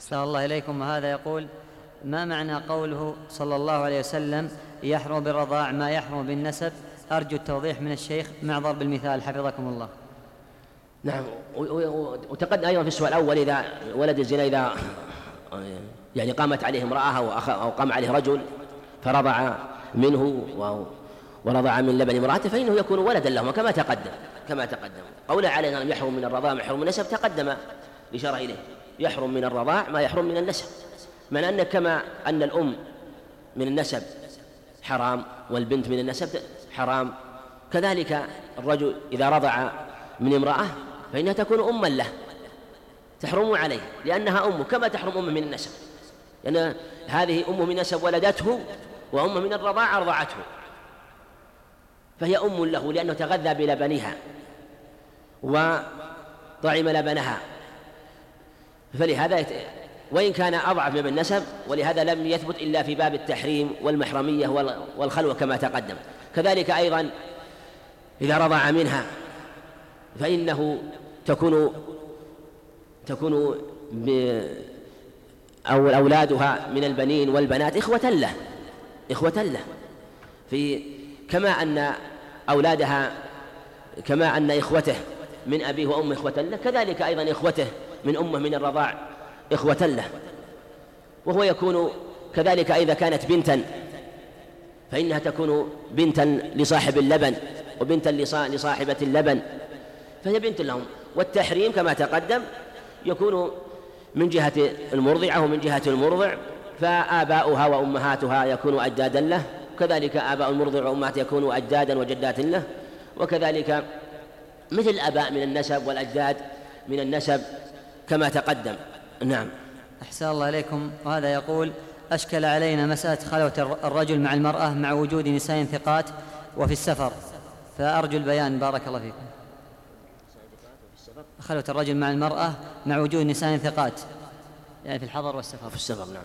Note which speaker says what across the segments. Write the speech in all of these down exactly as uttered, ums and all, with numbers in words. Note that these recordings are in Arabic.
Speaker 1: أحسن الله إليكم. هذا يقول: ما معنى قوله صلى الله عليه وسلم يحرم بالرضاع ما يحرم بالنسب؟ أرجو التوضيح من الشيخ مع ضرب المثال حفظكم الله.
Speaker 2: نعم. وتقدم أيضا في السؤال الأول إذا ولد الزنا إذا يعني قامت عليه امرأة أو قام عليه رجل فرضع منه ورضع من لبن امرأته فإنه يكون ولدا لهما كما تقدم كما تقدم قوله عليه أن يحرم من الرضاع ما يحرم من النسب تقدم لشرع إليه. يحرم من الرضاع ما يحرم من النسب، من أن كما أن الأم من النسب حرام والبنت من النسب حرام، كذلك الرجل إذا رضع من امرأة فإنها تكون أما له تحرم عليه لأنها أمه كما تحرم أمه من النسب، لأن يعني هذه أمه من النسب ولدته وأمه من الرضاع أرضعته، فهي أم له لأنه تغذى بلبنها وطعم لبنها، فلهذا وإن كان أضعف من النسب، ولهذا لم يثبت إلا في باب التحريم والمحرمية والخلوة كما تقدم. كذلك أيضا إذا رضع منها فإنه تكون تكون أو أولادها من البنين والبنات إخوة له إخوة له في كما أن أولادها كما أن إخوته من أبيه وأمه إخوة له، كذلك أيضا إخوته من أمه من الرضاع إخوة له. وهو يكون كذلك إذا كانت بنتا فإنها تكون بنتا لصاحب اللبن وبنتا لصاحبة اللبن، فهي بنت لهم. والتحريم كما تقدم يكون من جهة المرضعة ومن جهة المرضع، فآباؤها وأمهاتها يكونوا أجدادا له، وكذلك آباء المرضع وأمهاته يكونوا أجدادا وجدات له، وكذلك مثل الآباء من النسب والأجداد من النسب كما تقدم. نعم.
Speaker 1: أحسن الله إليكم. وهذا يقول: أشكل علينا مسألة خلوة الرجل مع المرأة مع وجود نساء ثقات وفي السفر، فأرجو البيان بارك الله فيكم. خلوة الرجل مع المرأة مع وجود نساء ثقات يعني في الحضر والسفر.
Speaker 2: في السفر نعم.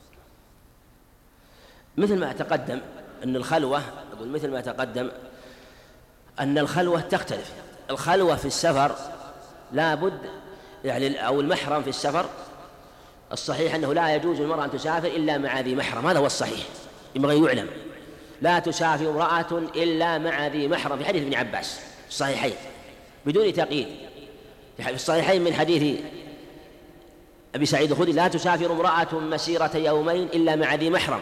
Speaker 2: مثل ما تقدم أن الخلوة أقول مثل ما تقدم أن الخلوة تختلف. الخلوة في السفر لا بد يعني أو المحرم في السفر الصحيح أنه لا يجوز المرأة أن تسافر إلا مع ذي محرم، هذا هو الصحيح ينبغي يعلم. لا تسافر امرأة إلا مع ذي محرم في حديث ابن عباس الصحيحين بدون تقييد، في الصحيحين من حديث أبي سعيد الخدري: لا تسافر امرأة مسيرة يومين إلا مع ذي محرم.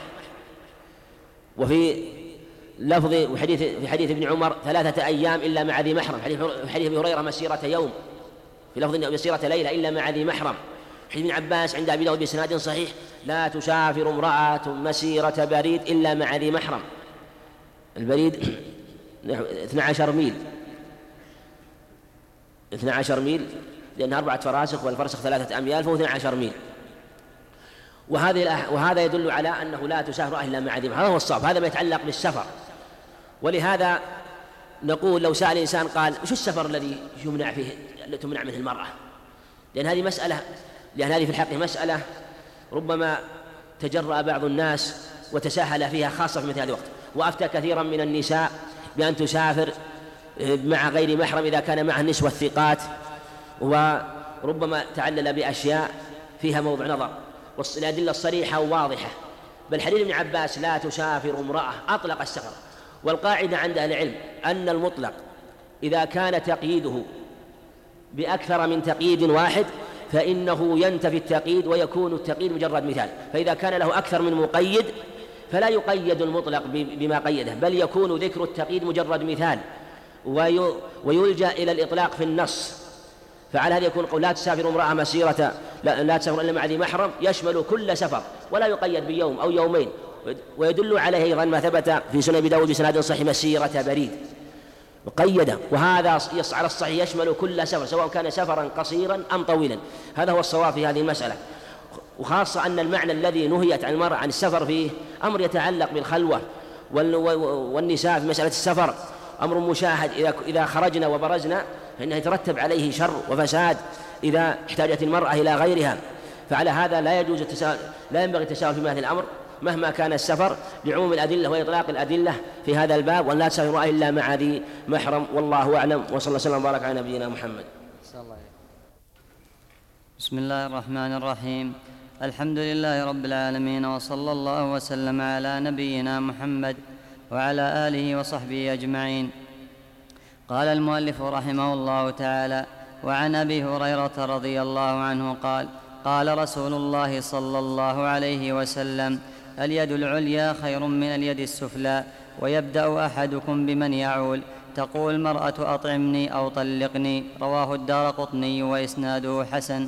Speaker 2: وفي لفظ وحديث في حديث ابن عمر: ثلاثة أيام إلا مع ذي محرم. في حديث أبي هريرة: مسيرة يوم، في لفظ مسيرة ليلة إلا مع ذي محرم. حديث ابن عباس عند أبي داود بسناد صحيح: لا تسافر امرأة مسيرة بريد إلا مع ذي محرم. البريد اثنى عشر ميل اثنى عشر ميل لأنها أربعة فراسخ والفرسخ ثلاثة أميال فهو اثنى عشر ميل. وهذه وهذا يدل على أنه لا تسافر إلا مع ذي محرم، هذا هو الصواب، هذا ما يتعلق بالسفر. ولهذا نقول لو سأل إنسان قال: وش السفر الذي يمنع فيه تمنع منه المرأة؟ لأن هذه مسألة لأن هذه في الحق مسألة ربما تجرأ بعض الناس وتساهل فيها خاصة في مثل هذا الوقت، وأفتى كثيرا من النساء بأن تسافر مع غير محرم إذا كان معها النسوة الثقات، وربما تعلل بأشياء فيها موضع نظر، والأدلة الصريحة واضحة. بل حديث ابن عباس: لا تسافر امرأة أطلق السفر. والقاعدة عند أهل العلم أن المطلق إذا كان تقييده بأكثر من تقييد واحد فإنه ينتفي التقييد ويكون التقييد مجرد مثال، فإذا كان له أكثر من مقيد فلا يقيد المطلق بما قيده، بل يكون ذكر التقييد مجرد مثال ويلجأ إلى الإطلاق في النص. فعلى هذا يكون قول: لا تسافر امرأة مسيرة لا, لا تسافر إلا مع ذي محرم يشمل كل سفر ولا يقيد بيوم أو يومين. ويدل عليه أيضا ما ثبت في سنن أبي داود بسناد صحيح: مسيرة بريد مقيدة، وهذا على الصحيح يشمل كل سفر سواء كان سفرا قصيرا أم طويلا. هذا هو الصواب في هذه المسألة، وخاصة أن المعنى الذي نهيت عن المرأة عن السفر فيه أمر يتعلق بالخلوة والنساء في مسألة السفر أمر مشاهد، إذا خرجنا وبرزنا فإنه يترتب عليه شر وفساد إذا احتاجت المرأة إلى غيرها. فعلى هذا لا يجوز التساهل، لا ينبغي التساهل في هذا الأمر مهما كان السفر لعموم الأدلة وإطلاق الأدلة في هذا الباب، وأن لا تسافر إلا مع ذي محرم. والله أعلم، وصلى الله وسلم وبارك على نبينا محمد.
Speaker 1: بسم الله الرحمن الرحيم. الحمد لله رب العالمين، وصلى الله وسلم على نبينا محمد وعلى آله وصحبه أجمعين. قال المؤلف رحمه الله تعالى: وعن أبي هريرة رضي الله عنه قال: قال رسول الله صلى الله عليه وسلم: اليد العليا خير من اليد السفلى، ويبدأ أحدكم بمن يعول، تقول المرأة أطعمني أو طلقني. رواه الدارقطني وإسناده حسن.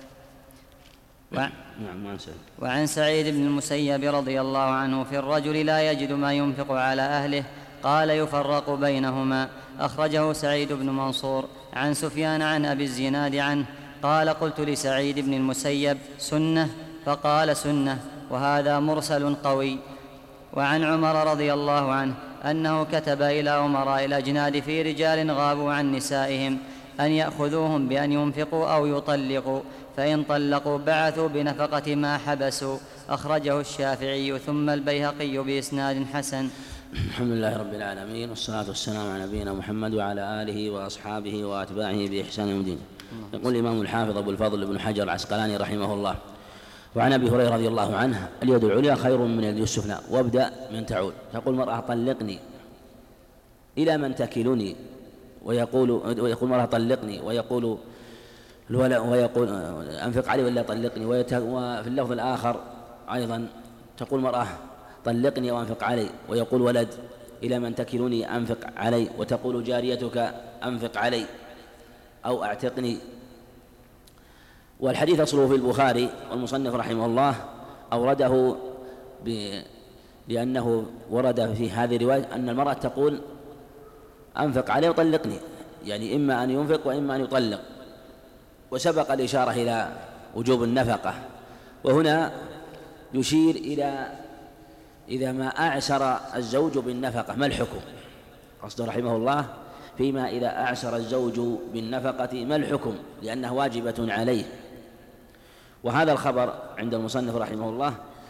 Speaker 1: وعن سعيد بن المسيب رضي الله عنه في الرجل لا يجد ما ينفق على أهله، قال: يفرق بينهما. أخرجه سعيد بن منصور عن سفيان عن أبي الزناد عنه قال: قلت لسعيد بن المسيب: سنة؟ فقال: سنة. وهذا مرسل قوي. وعن عمر رضي الله عنه أنه كتب إلى أمراء الأجناد في رجال غابوا عن نسائهم أن يأخذوهم بأن ينفقوا أو يطلقوا، فإن طلقوا بعثوا بنفقة ما حبسوا. أخرجه الشافعي ثم البيهقي بإسناد حسن.
Speaker 2: الحمد لله رب العالمين، والصلاة والسلام على نبينا محمد وعلى آله وأصحابه وأتباعه بإحسان يوم الدين. يقول الإمام الحافظ أبو الفضل بن حجر العسقلاني رحمه الله: وعن أبي هريرة رضي الله عنه: اليد العليا خير من اليد السفلى، وابدأ من تعول. تقول المرأة: طلقني. إلى من تكلني؟ ويقول ويقول المرأة: طلقني، ويقول ويقول أنفق علي ولا طلقني. وفي اللفظ الآخر أيضا تقول المرأة: طلقني وأنفق علي، ويقول ولد: إلى من تكلني أنفق علي. وتقول جاريتك: أنفق علي أو أعتقني. والحديث أصله في البخاري، والمصنف رحمه الله أورده ب... لأنه ورد في هذه الرواية أن المرأة تقول: أنفق علي وطلقني، يعني إما أن ينفق وإما أن يطلق. وسبق الإشارة إلى وجوب النفقة، وهنا يشير إلى إذا ما أعسر الزوج بالنفقة ما الحكم؟ قصده رحمه الله فيما إذا أعسر الزوج بالنفقة ما الحكم، لأنها واجبة عليه. وهذا الخبر عند المصنف رحمه الله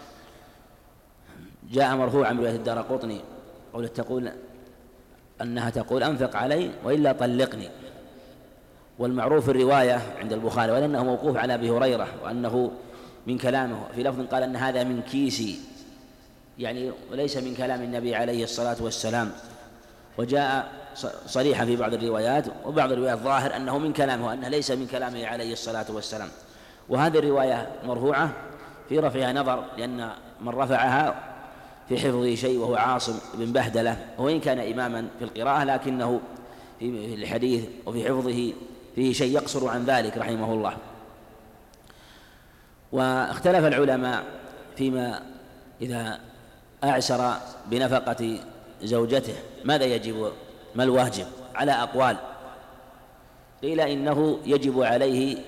Speaker 2: جاء مرفوعا برواية الدارقطني، قولت تقول أنها تقول: أنفق علي وإلا طلقني. والمعروف الرواية عند البخاري وأنه موقوف على أبي هريرة، وأنه من كلامه. في لفظ قال أن هذا من كيسي، يعني وليس من كلام النبي عليه الصلاة والسلام. وجاء صريحا في بعض الروايات، وبعض الروايات ظاهر أنه من كلامه، وأنه ليس من كلامه عليه الصلاة والسلام. وهذه الرواية مرفوعة في رفعها نظر، لأن من رفعها في حفظه شيء وهو عاصم بن بهدلة، وإن كان إماما في القراءة لكنه في الحديث وفي حفظه فيه شيء يقصر عن ذلك رحمه الله. واختلف العلماء فيما إذا أعسر بنفقة زوجته ماذا يجب، ما الواجب، على أقوال. قيل إنه يجب عليه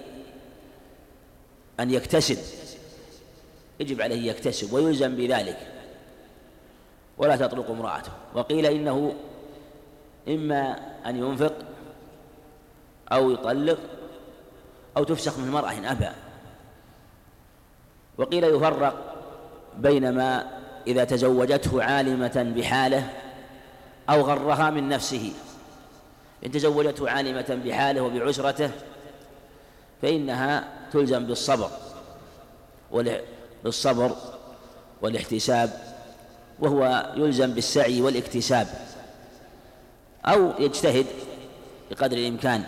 Speaker 2: أن يكتسب، يجب عليه يكتسب ويلزم بذلك ولا تطلق امرأته. وقيل إنه إما أن ينفق أو يطلق أو تفسخ من المرأة إن أبى. وقيل يفرق بين ما إذا تزوجته عالمة بحاله أو غرها من نفسه. إن تزوجته عالمة بحاله وبعسرته فإنها تلزم بالصبر بالصبر والاحتساب، وهو يلزم بالسعي والاكتساب، أو يجتهد بقدر الإمكان.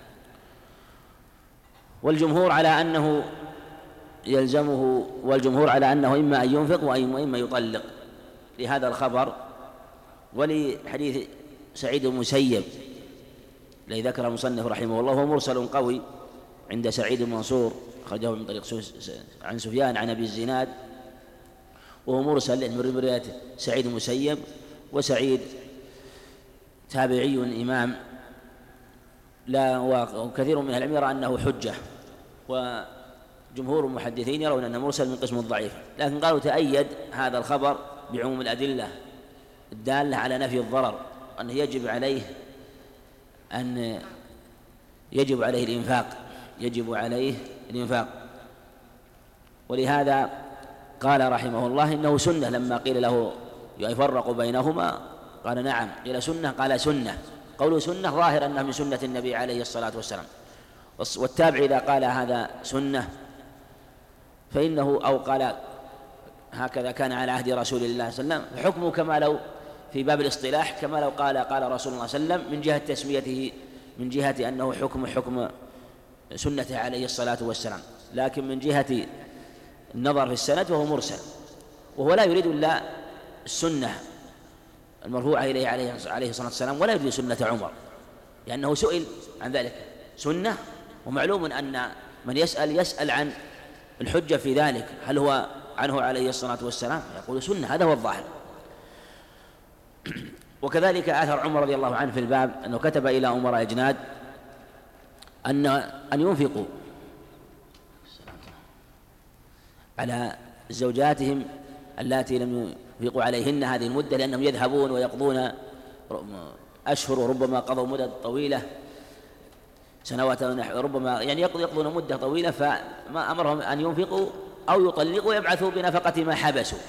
Speaker 2: والجمهور على أنه يلزمه والجمهور على أنه إما أن ينفق وإما يطلق، لهذا الخبر ولحديث سعيد المسيب الذي ذكر المصنف رحمه الله، هو مرسل قوي عند سعيد المنصور، أخرجه من طريق عن سفيان عن أبي الزناد، وهو مرسل من رواية سعيد المسيب. وسعيد تابعي إمام، لا وكثير من العلم يرى أنه حجة، وجمهور المحدثين يرون أنه مرسل من قسم الضعيف، لكن قالوا تأيد هذا الخبر بعموم الأدلة الدالة على نفي الضرر، أنه يجب عليه أن يجب عليه الإنفاق يجب عليه الإنفاق ولهذا قال رحمه الله إنه سنة. لما قيل له يفرق بينهما قال نعم. قيل سنة؟ قال سنة. قوله سنة ظاهر أنه من سنة النبي عليه الصلاة والسلام. والتابع إذا قال هذا سنة فإنه أو قال هكذا كان على عهد رسول الله صلى الله عليه وسلم، فحكمه كما لو في باب الاصطلاح كما لو قال قال رسول الله صلى الله عليه وسلم، من جهة تسميته، من جهة أنه حكم حكم سنته عليه الصلاة والسلام، لكن من جهة النظر في السند فهو مرسل، وهو لا يريد إلا السنة المرفوعة إليه عليه الصلاة والسلام، ولا يريد سنة عمر، لأنه سئل عن ذلك سنة، ومعلوم أن من يسأل يسأل عن الحجة في ذلك، هل هو عنه عليه الصلاة والسلام؟ يقول سنة، هذا هو الظاهر. وكذلك آثر عمر رضي الله عنه في الباب أنه كتب إلى أمراء أجناد أن أن ينفقوا على زوجاتهم اللاتي لم ينفقوا عليهن هذه المدة، لأنهم يذهبون ويقضون أشهر وربما قضوا مدة طويلة سنوات، ربما يعني يقضون مدة طويلة، فما أمرهم أن ينفقوا أو يطلقوا ويبعثوا بنفقة ما حبسوا.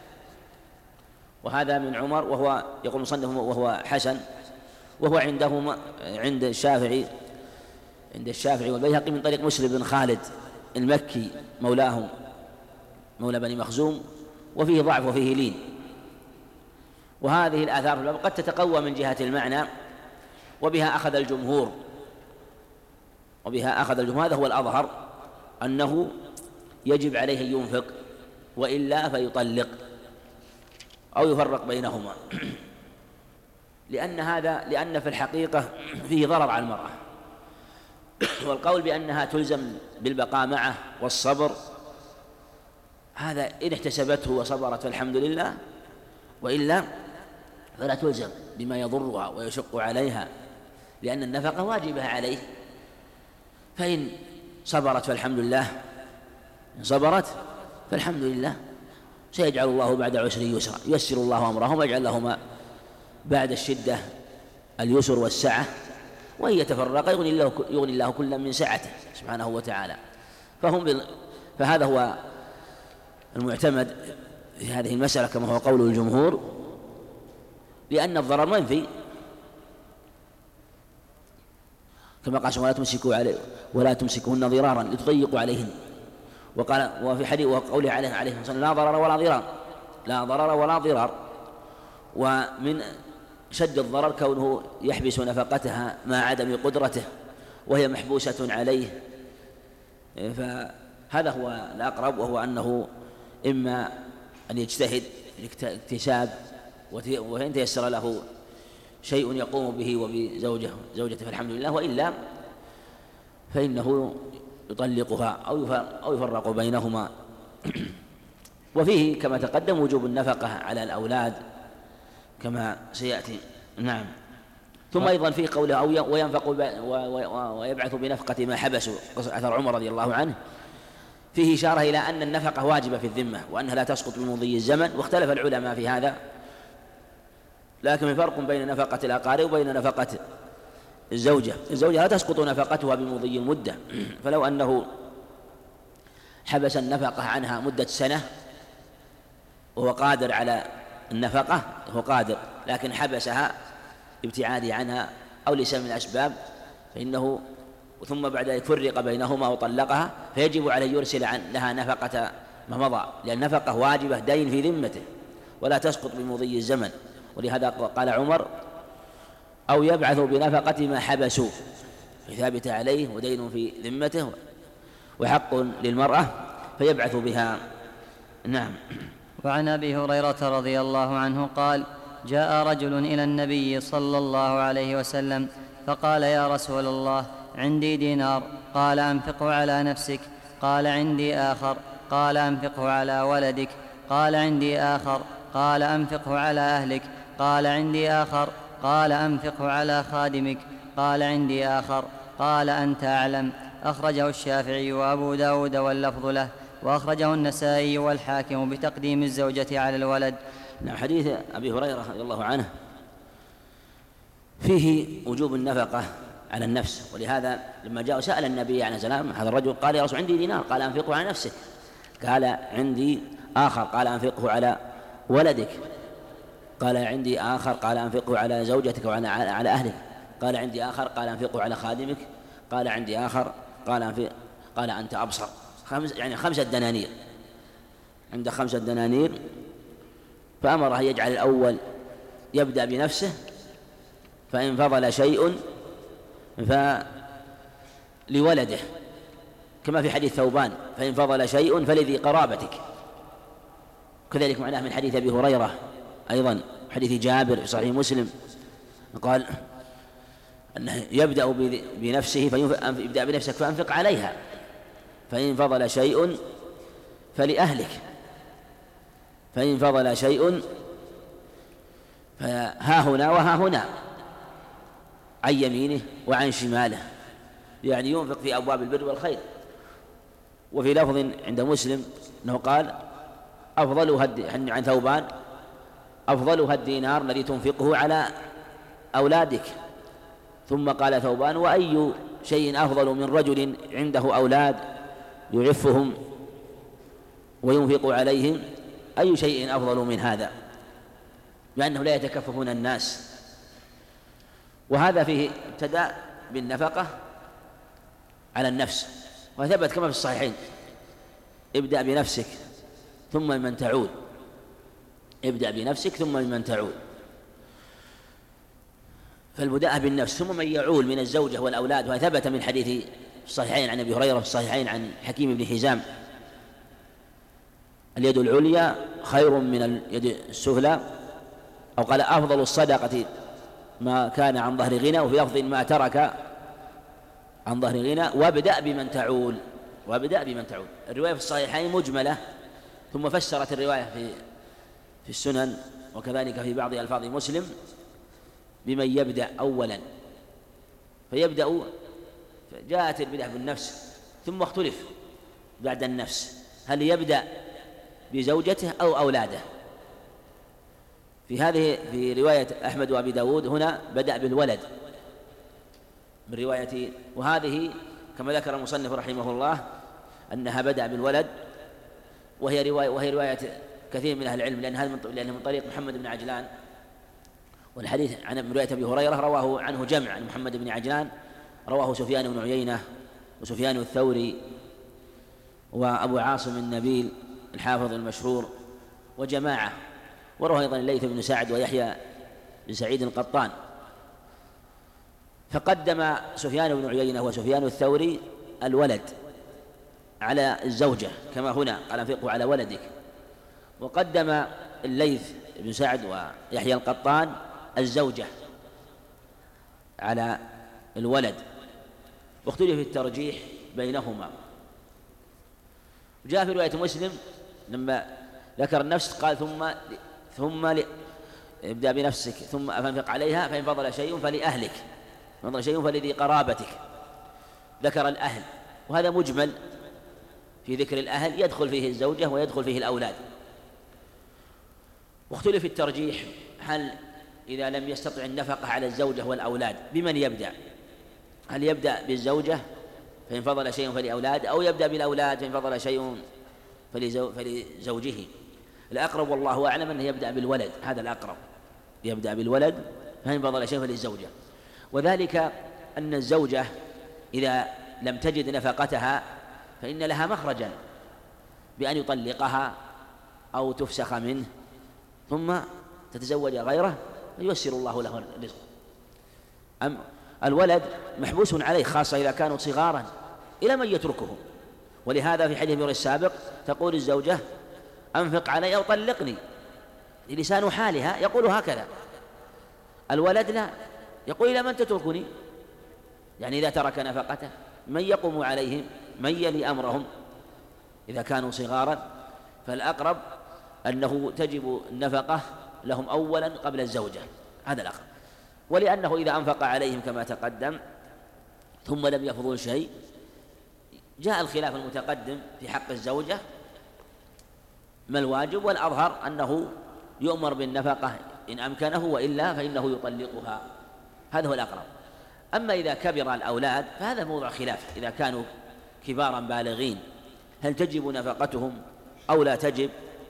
Speaker 2: وهذا من عمر، وهو يقول مصنف وهو حسن، وهو عندهم عند الشافعي عند الشافعي والبيهقي من طريق مسلم بن خالد المكي مولاهم مولى بني مخزوم، وفيه ضعف وفيه لين. وهذه الآثار في الباب قد تتقوى من جهة المعنى، وبها أخذ الجمهور وبها أخذ الجمهور هذا هو الأظهر، أنه يجب عليه أن ينفق، وإلا فيطلق أو يفرق بينهما، لأن هذا لأن في الحقيقة فيه ضرر على المرأة. والقول بأنها تلزم بالبقاء معه والصبر، هذا إن احتسبته وصبرت فالحمد لله، وإلا فلا تلزم بما يضرها ويشق عليها، لأن النفقة واجبة عليه. فإن صبرت فالحمد لله، إن صبرت فالحمد لله، سيجعل الله بعد عسر يسرا، ييسر الله أمرهم ويجعل لهما بعد الشدة اليسر والسعة، وإن يتفرقا يغني الله, يغني الله كلا من سعته سبحانه وتعالى. فهم بال... فهذا هو المعتمد في هذه المسألة كما هو قول الجمهور، لأن الضرر منفي، كما قال ولا تمسكوا عليه ولا تمسكوهن ضرارا لتضيقوا عليهن. وقال وفي حديث وقوله عليه عليه الصلاة لا ضرر ولا ضرار، لا ضرر ولا ضرار. ومن شد الضرر كونه يحبس نفقتها مع عدم قدرته وهي محبوسة عليه، فهذا هو الأقرب، وهو أنه إما أن يجتهد اكتساب وإن تيسر له شيء يقوم به وبزوجه زوجته فالحمد لله، وإلا فإنه يطلقها أو يفرق بينهما. وفيه كما تقدم وجوب النفقة على الأولاد كما سيأتي. نعم. ثم أيضا في قوله أو وينفق ويبعث بنفقة ما حبسوا، أثر عمر رضي الله عنه، فيه إشارة إلى أن النفقة واجبة في الذمة وأنها لا تسقط بمضي الزمن، واختلف العلماء في هذا، لكن في فرق بين نفقة الأقارب وبين نفقة الزوجة. الزوجة لا تسقط نفقتها بمضي المدة، فلو أنه حبس النفقة عنها مدة سنة وهو قادر على النفقة، هو قادر لكن حبسها ابتعاده عنها أو لسبب من الأسباب، فإنه ثم بعد ذلك فرق بينهما وطلقها، فيجب عليه يرسل عن لها نفقة ما مضى، لأن النفقة واجبة دين في ذمته ولا تسقط بمضي الزمن. ولهذا قال عمر أو يبعث بنفقة ما حبسوا، ثابت عليه ودين في ذمته وحق للمرأة فيبعث بها. نعم.
Speaker 1: وعن أبي هريرة رضي الله عنه قال جاء رجل إلى النبي صلى الله عليه وسلم فقال يا رسول الله عندي دينار، قال أنفقه على نفسك، قال عندي آخر، قال أنفقه على ولدك، قال عندي آخر، قال أنفقه على أهلك، قال عندي آخر، قال أنفقه على خادمك، قال عندي آخر، قال أنت أعلم. أخرجه الشافعي وأبو داود واللفظ له، وأخرجه النسائي والحاكم بتقديم الزوجة على الولد.
Speaker 2: نعم. حديث أبي هريرة رضي الله عنه فيه وجوب النفقة على النفس، ولهذا لما جاء سأل النبي عليه السلام هذا الرجل قال يا رسول عندي دينار، قال أنفقه على نفسك، قال عندي آخر، قال أنفقه على ولدك، قال عندي آخر، قال أنفقه على زوجتك وعلى على أهلك، قال عندي آخر، قال أنفقه على خادمك، قال عندي آخر، قال أنفق قال أنت أبصر. خمس يعني خمسة دنانير، عنده خمسة دنانير، فأمره أن يجعل الأول يبدأ بنفسه، فإن فضل شيء فلولده، كما في حديث ثوبان: فإن فضل شيء فلذي قرابتك. كذلك معناه من حديث أبي هريرة أيضا، حديث جابر في صحيح مسلم، قال أنه يبدأ بنفسه فيبدأ بنفسك فأنفق عليها، فإن فضل شيء فلأهلك، فإن فضل شيء فها هنا وها هنا، عن يمينه وعن شماله، يعني ينفق في أبواب البر والخير. وفي لفظ عند مسلم أنه قال: أفضلها عن ثوبان: أفضلها الدينار الذي تنفقه على أولادك. ثم قال ثوبان: وأي شيء أفضل من رجل عنده أولاد يعفهم وينفق عليهم؟ أي شيء أفضل من هذا؟ لأنه لا يتكففون الناس. وهذا فيه ابتداء بالنفقة على النفس، وثبت كما في الصحيحين: ابدأ بنفسك ثم من تعود، ابدأ بنفسك ثم من تعود. فالبداء بالنفس ثم من يعول من الزوجة والأولاد. وثبت من حديث الصحيحين عن أبي هريرة في الصحيحين عن حكيم بن حزام: اليد العليا خير من اليد السفلى، أو قال: أفضل الصدقة ما كان عن ظهر غنى، وفي لفظ: ما ترك عن ظهر غنى. وابدأ بمن تعول، وابدأ بمن تعول. الرواية في الصحيحين مجملة، ثم فسرت الرواية في في السنن وكذلك في بعض ألفاظ مسلم بمن يبدأ أولا، فيبدأ. جاءت البدعة بالنفس، ثم اختلف بعد النفس هل يبدأ بزوجته أو أولاده. في هذه في رواية أحمد وأبي داود هنا بدأ بالولد من رواية، وهذه كما ذكر المصنف رحمه الله أنها بدأ بالولد، وهي رواية وهي رواية كثير من أهل العلم، لأن هذا لأنه من طريق محمد بن عجلان. والحديث عن رواية أبي هريرة رواه عنه جمع عن محمد بن عجلان، رواه سفيان بن عيينة وسفيان الثوري وأبو عاصم النبيل الحافظ المشهور وجماعة، ورواه أيضا الليث بن سعد ويحيى بن سعيد القطان. فقدم سفيان بن عيينة وسفيان الثوري الولد على الزوجة كما هنا قال: انفقوا على ولدك. وقدم الليث بن سعد ويحيى القطان الزوجة على الولد، واختلف الترجيح بينهما. جاء في رواية مسلم لما ذكر النفس قال: ثم ثم ابدأ بنفسك ثم فانفق عليها، فإن فضل شيء فلأهلك، فإن فضل شيء فلذي قرابتك. ذكر الأهل، وهذا مجمل في ذكر الأهل، يدخل فيه الزوجة ويدخل فيه الأولاد. واختلف الترجيح هل إذا لم يستطع النفقة على الزوجة والأولاد بمن يبدأ؟ هل يبدأ بالزوجة فإن فضل شيء فلأولاد، أو يبدأ بالأولاد فإن فضل شيء فلزوجه؟ الأقرب والله أعلم أنه يبدأ بالولد، هذا الأقرب، يبدأ بالولد فإن فضل شيء فللزوجة. وذلك أن الزوجة إذا لم تجد نفقتها فإن لها مخرجا بأن يطلقها أو تفسخ منه ثم تتزوج غيره فييسر الله له الرزق. أم الولد محبوس عليه، خاصة إذا كانوا صغارا، إلى من يتركهم. ولهذا في حديث السابق تقول الزوجة: أنفق علي أو طلقني، لسان حالها يقول هكذا. الولد لا، يقول: إلى من تتركني؟ يعني إذا ترك نفقته من يقوم عليهم؟ من يلي أمرهم إذا كانوا صغارا؟ فالأقرب أنه تجب النفقة لهم أولا قبل الزوجة، هذا الأقرب. ولأنه إذا أنفق عليهم كما تقدم ثم لم يفضل شيء، جاء الخلاف المتقدم في حق الزوجة ما الواجب، والأظهر أنه يؤمر بالنفقة إن أمكنه، وإلا فإنه يطلقها، هذا هو الأقرب. أما إذا كبر الأولاد فهذا موضوع خلاف، إذا كانوا كبارا بالغين هل تجب نفقتهم أو لا تجب،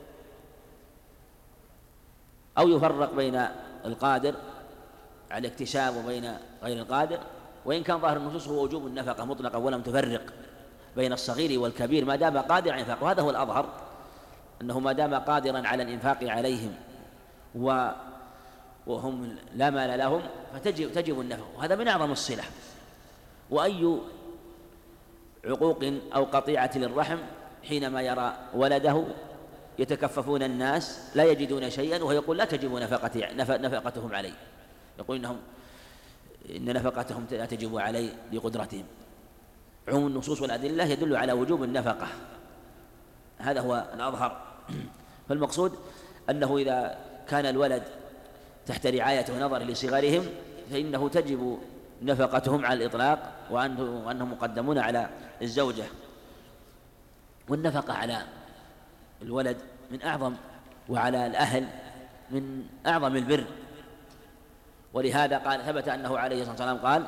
Speaker 2: أو يفرق بين القادر على الاكتساب وبين غير القادر. وإن كان ظاهر النصوص هو وجوب النفقة مطلقا ولم تفرق بين الصغير والكبير ما دام قادرا على الإنفاق، وهذا هو الأظهر أنه ما دام قادرا على الإنفاق عليهم و وهم لا مال لهم فتجب تجب النفقة، وهذا من أعظم الصلة. وأي عقوق أو قطيعة للرحم حينما يرى ولده يتكففون الناس لا يجدون شيئا وهو يقول لا تجب نفقتهم علي، يقول إنهم إن نفقتهم لا تجب علي لقدرتهم. عموم النصوص والأدلة يدل على وجوب النفقة، هذا هو الأظهر. فالمقصود أنه إذا كان الولد تحت رعاية ونظر لصغرهم فإنه تجب نفقتهم على الإطلاق، وأنهم مقدمون على الزوجة. والنفقة على الولد من أعظم، وعلى الأهل من أعظم البر، ولهذا قال ثبت أنه عليه الصلاة والسلام قال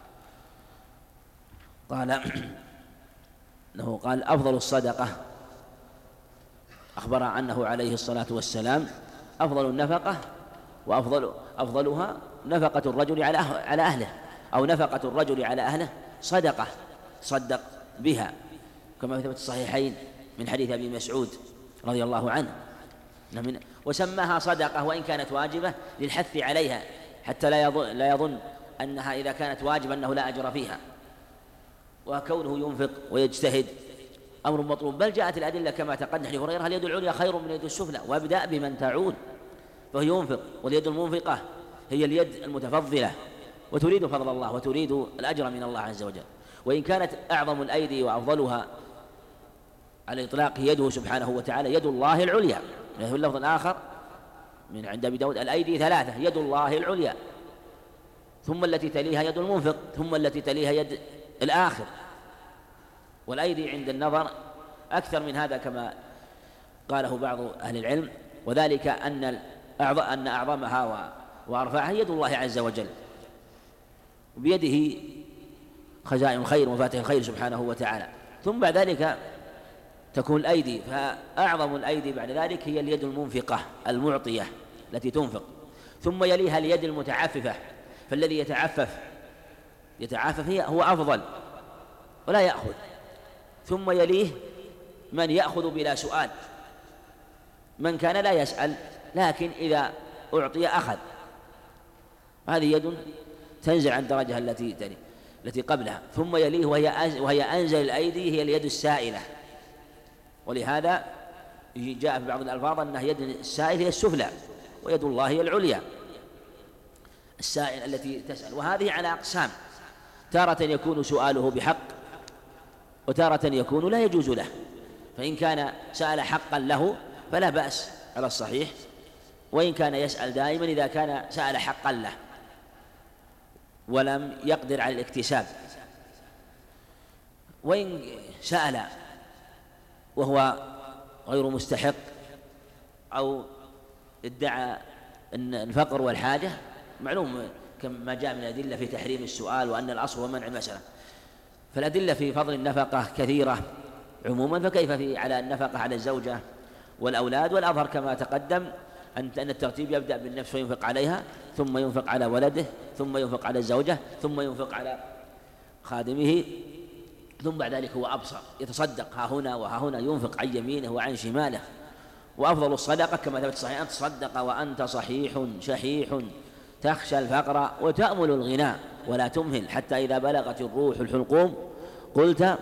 Speaker 2: قال أنه قال أفضل الصدقة، أخبر أنه عليه الصلاة والسلام أفضل النفقة وأفضل أفضلها نفقة الرجل على على أهله، أو نفقة الرجل على أهله صدقة صدق بها، كما في ثبت الصحيحين من حديث أبي مسعود رضي الله عنه، وسماها صدقة وإن كانت واجبة للحث عليها حتى لا يظن, لا يظن أنها إذا كانت واجبة أنه لا أجر فيها. وكونه ينفق ويجتهد أمر مطلوب، بل جاءت الأدلة كما تقدم حديث هريرة اليد العليا خير من اليد السفلى وابدأ بمن تعول، فهو ينفق، واليد المنفقة هي اليد المتفضلة وتريد فضل الله وتريد الأجر من الله عز وجل. وإن كانت أعظم الأيدي وأفضلها على الإطلاق يده سبحانه وتعالى يد الله العليا، في اللفظ الآخر من عند أبي داود الأيدي ثلاثة يد الله العليا، ثم التي تليها يد المنفق، ثم التي تليها يد الآخر. والأيدي عند النظر أكثر من هذا كما قاله بعض أهل العلم، وذلك أن أن أعظمها وأرفعها يد الله عز وجل، وبيده خزائن الخير ومفاتيح الخير سبحانه وتعالى. ثم بعد ذلك تكون الأيدي، فأعظم الأيدي بعد ذلك هي اليد المنفقة المعطية التي تنفق، ثم يليها اليد المتعففة، فالذي يتعفف يتعفف هي هو أفضل ولا يأخذ، ثم يليه من يأخذ بلا سؤال، من كان لا يسأل لكن إذا أعطي أخذ، هذه يد تنزل عن درجة التي تلي التي قبلها. ثم يليه وهي وهي أنزل الأيدي هي اليد السائلة، ولهذا جاء في بعض الألفاظ أنها يد السائل هي السفلى ويد الله هي العليا. السائل التي تسأل، وهذه على أقسام، تارة يكون سؤاله بحق وتارة يكون لا يجوز له، فإن كان سأل حقا له فلا بأس على الصحيح، وإن كان يسأل دائما إذا كان سأل حقا له ولم يقدر على الاكتساب. وإن سأل وهو غير مستحق أو ادعى أن الفقر والحاجة، معلوم كما جاء من الأدلة في تحريم السؤال وأن الأصل هو منع المسألة، فالأدلة في فضل النفقة كثيرة عموما، فكيف في على النفقة على الزوجة والأولاد؟ والأظهر كما تقدم أن الترتيب يبدأ بالنفس وينفق عليها، ثم ينفق على ولده، ثم ينفق على الزوجة، ثم ينفق على خادمه، ثم بعد ذلك هو أبصر يتصدق ها هنا وها هنا، ينفق عن يمينه وعن شماله. وأفضل الصدقة كما ثبت صحيح أن تصدق وأنت صحيح شحيح تخشى الفقر وتأمل الغنى ولا تمهل حتى إذا بلغت الروح الحلقوم قلت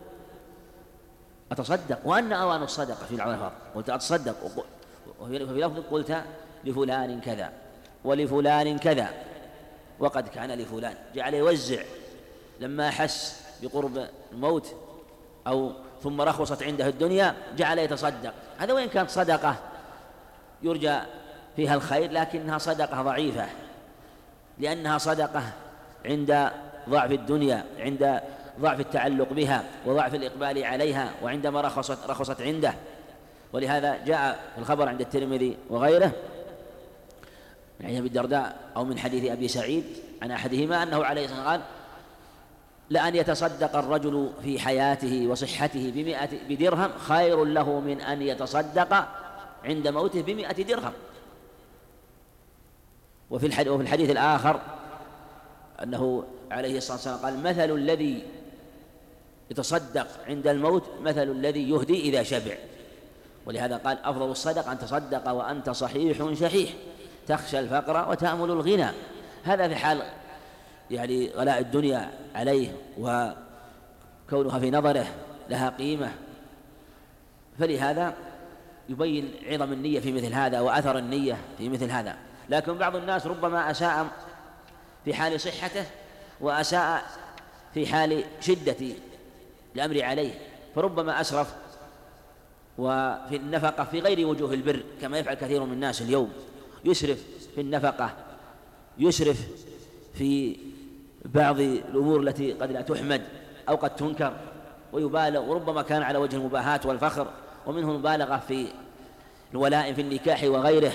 Speaker 2: أتصدق وأن أوان الصدقة في العرفات، قلت أتصدق، وفي لفظ قلت لفلان كذا ولفلان كذا وقد كان لفلان، جعل يوزع لما أحس بقرب الموت أو ثم رخصت عنده الدنيا جعل يتصدق. هذا وإن كانت صدقة يرجى فيها الخير لكنها صدقة ضعيفة، لأنها صدقة عند ضعف الدنيا، عند ضعف التعلق بها وضعف الإقبال عليها، وعندما رخصت, رخصت عنده. ولهذا جاء في الخبر عند الترمذي وغيره من حديث أبي الدرداء أو من حديث أبي سعيد عن أحدهما أنه عليه الصلاة والسلام قال لأن يتصدق الرجل في حياته وصحته بمئة بدرهم خير له من أن يتصدق عند موته بمئة درهم. وفي الحديث, وفي الحديث الآخر أنه عليه الصلاة والسلام قال مثل الذي يتصدق عند الموت مثل الذي يهدي إذا شبع. ولهذا قال أفضل الصدقة أن تصدق وأنت صحيح شحيح تخشى الفقر وتأمل الغنى. هذا في حال يعني غلاء الدنيا عليه وكونها في نظره لها قيمة، فلهذا يبين عظم النية في مثل هذا وأثر النية في مثل هذا. لكن بعض الناس ربما أساء في حال صحته وأساء في حال شدة الأمر عليه، فربما أسرف وفي النفقة في غير وجوه البر كما يفعل كثير من الناس اليوم، يسرف في النفقة، يسرف في بعض الأمور التي قد لا تحمد أو قد تنكر ويبالغ، وربما كان على وجه المباهاة والفخر، ومنه المبالغة في الولاء في النكاح وغيره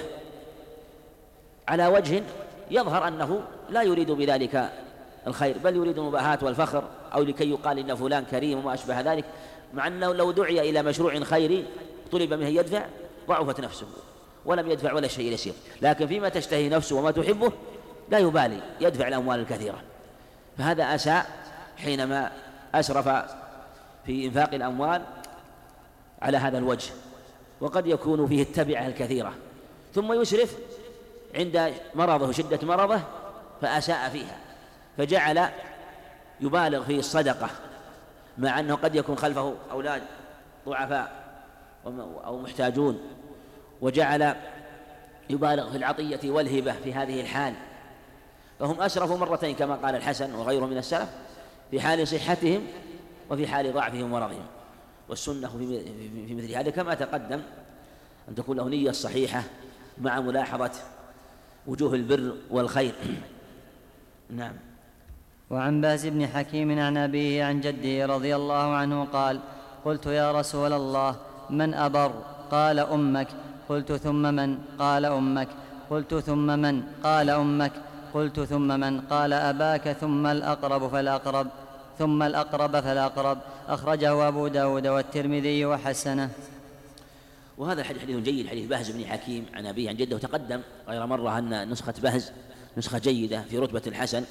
Speaker 2: على وجه يظهر أنه لا يريد بذلك الخير، بل يريد المباهاة والفخر أو لكي يقال إن فلان كريم وما أشبه ذلك، مع أنه لو دعي إلى مشروع خيري طلب منه يدفع ضعفت نفسه ولم يدفع ولا شيء يسير. لكن فيما تشتهي نفسه وما تحبه لا يبالي، يدفع الأموال الكثيرة. فهذا أساء حينما أسرف في إنفاق الأموال على هذا الوجه، وقد يكون فيه التبعة الكثيرة، ثم يسرف عند مرضه شدة مرضه فأساء فيها، فجعل يبالغ في الصدقة مع أنه قد يكون خلفه أولاد ضعفاء أو محتاجون، وجعل يبالغ في العطية والهبة في هذه الحال، فهم أسرفوا مرتين كما قال الحسن وغيره من السلف، في حال صحتهم وفي حال ضعفهم ومرضهم. والسنة في مثل هذا كما تقدم أن تكون له نية صحيحة مع ملاحظة وجوه البر والخير. نعم.
Speaker 1: وعن باز بن حكيم عن أبيه عن جده رضي الله عنه قال: قلت يا رسول الله من أبر؟ قال أمك. قلت ثم من؟ قال أمك. قلت ثم من؟ قال أمك. قلت ثم من؟ قال أباك، ثم الأقرب فالأقرب، ثم الأقرب فالأقرب. أخرجه أبو داود والترمذي وحسنه.
Speaker 2: وهذا الحديث حديث جيد، حديث بهز بن حكيم عن أبيه عن جده، تقدم غير مرة أن نسخة بهز نسخة جيدة في رتبة الحسن،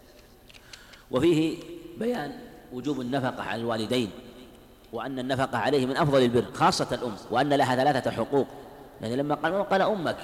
Speaker 2: وفيه بيان وجوب النفقة على الوالدين، وأن النفقة عليه من أفضل البر خاصة الأم، وأن لها ثلاثة حقوق، يعني لما قال قال أمك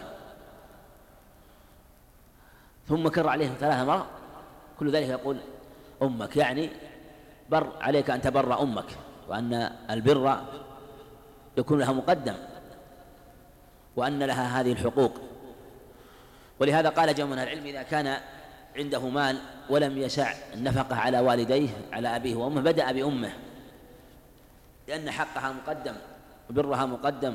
Speaker 2: ثم كرر عليه ثلاثة مرات كل ذلك يقول أمك، يعني بر عليك أن تبر أمك، وأن البر يكون لها مقدم، وأن لها هذه الحقوق. ولهذا قال جمع من العلم إذا كان عنده مال ولم يسع النفقة على والديه على أبيه وأمه بدأ بأمه، لأن حقها مقدم وبرها مقدم،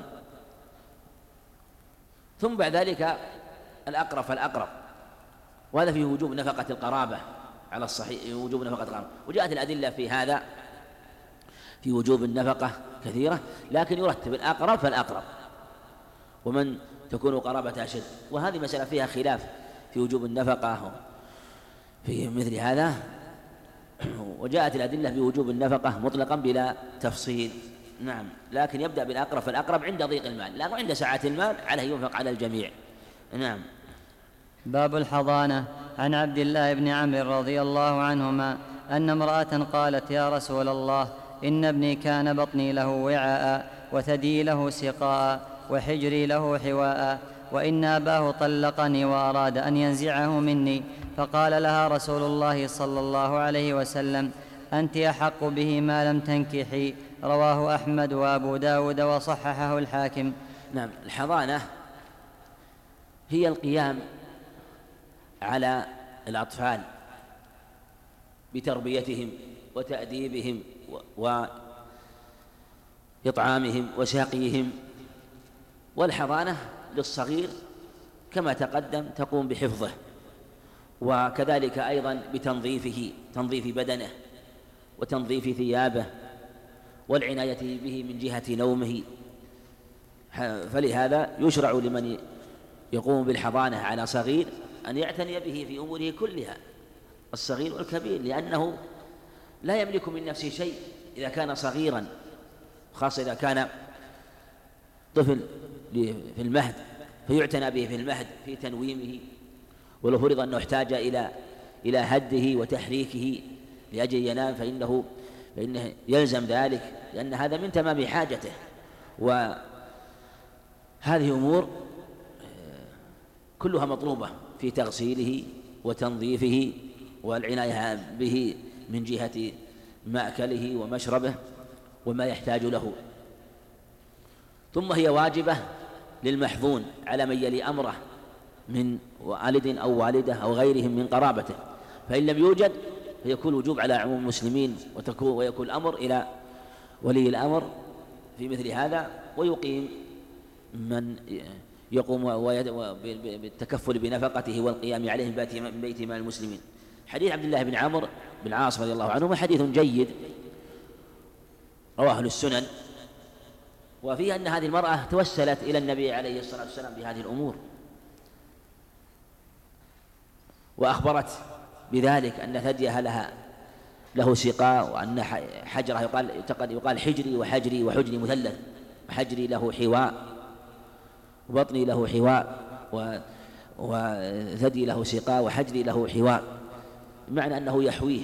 Speaker 2: ثم بعد ذلك الأقرب فالأقرب. وهذا فيه وجوب نفقة القرابة على الصحيح، وجوب نفقة القرابة، وجاءت الأدلة في هذا في وجوب النفقة كثيرة، لكن يرتب الأقرب فالأقرب ومن تكون قرابة أشد. وهذه مسألة فيها خلاف في وجوب النفقة في مثل هذا، وجاءت الأدلة بوجوب النفقة مطلقا بلا تفصيل. نعم، لكن يبدأ بالأقرب فالأقرب عند ضيق المال، لكن عند سعة المال عليه ينفق على الجميع. نعم.
Speaker 1: باب الحضانة. عن عبد الله بن عمرو رضي الله عنهما أن امرأة قالت: يا رسول الله، إن ابني كان بطني له وعاء، وثدي له سقاء، وحجري له حواء، وإن أباه طلقني وأراد أن ينزعه مني. فقال لها رسول الله صلى الله عليه وسلم: أنت أحق به ما لم تنكحي. رواه أحمد وأبو داود وصححه الحاكم.
Speaker 2: نعم. الحضانة هي القيام على الأطفال بتربيتهم وتأديبهم وإطعامهم وساقيهم. والحضانة للصغير كما تقدم تقوم بحفظه، وكذلك أيضا بتنظيفه، تنظيف بدنه وتنظيف ثيابه والعناية به من جهة نومه. فلهذا يشرع لمن يقوم بالحضانة على صغير أن يعتني به في أموره كلها، الصغير والكبير، لأنه لا يملك من نفسه شيء إذا كان صغيرا، خاصة إذا كان طفل في المهد فيعتنى به في المهد في تنويمه، ولو فرض أنه احتاج إلى إلى هده وتحريكه لأجل ينام فإنه فإنه يلزم ذلك، لأن هذا من تمام حاجته. وهذه أمور كلها مطلوبة في تغسيله وتنظيفه والعناية به من جهة مأكله ومشربه وما يحتاج له. ثم هي واجبة للمحظون على من يلي أمره من والد أو والدة أو غيرهم من قرابته، فإن لم يوجد فيكون وجوب على عموم المسلمين، ويكون الأمر إلى ولي الأمر في مثل هذا، ويقيم من يقوم بالتكفل بنفقته والقيام عليه من بيت مال المسلمين. حديث عبد الله بن عمرو بن العاص رضي الله عنهما حديث جيد رواه أهل السنن، وفيه أن هذه المرأة توسلت إلى النبي عليه الصلاة والسلام بهذه الأمور، وأخبرت بذلك أن ثديها لها له سقاء، وأن حجره يقال يقال حجري وحجري وحجري مثلث، وحجري له حواء وبطني له حواء وثدي له سقاء وحجري له حواء، بمعنى أنه يحويه.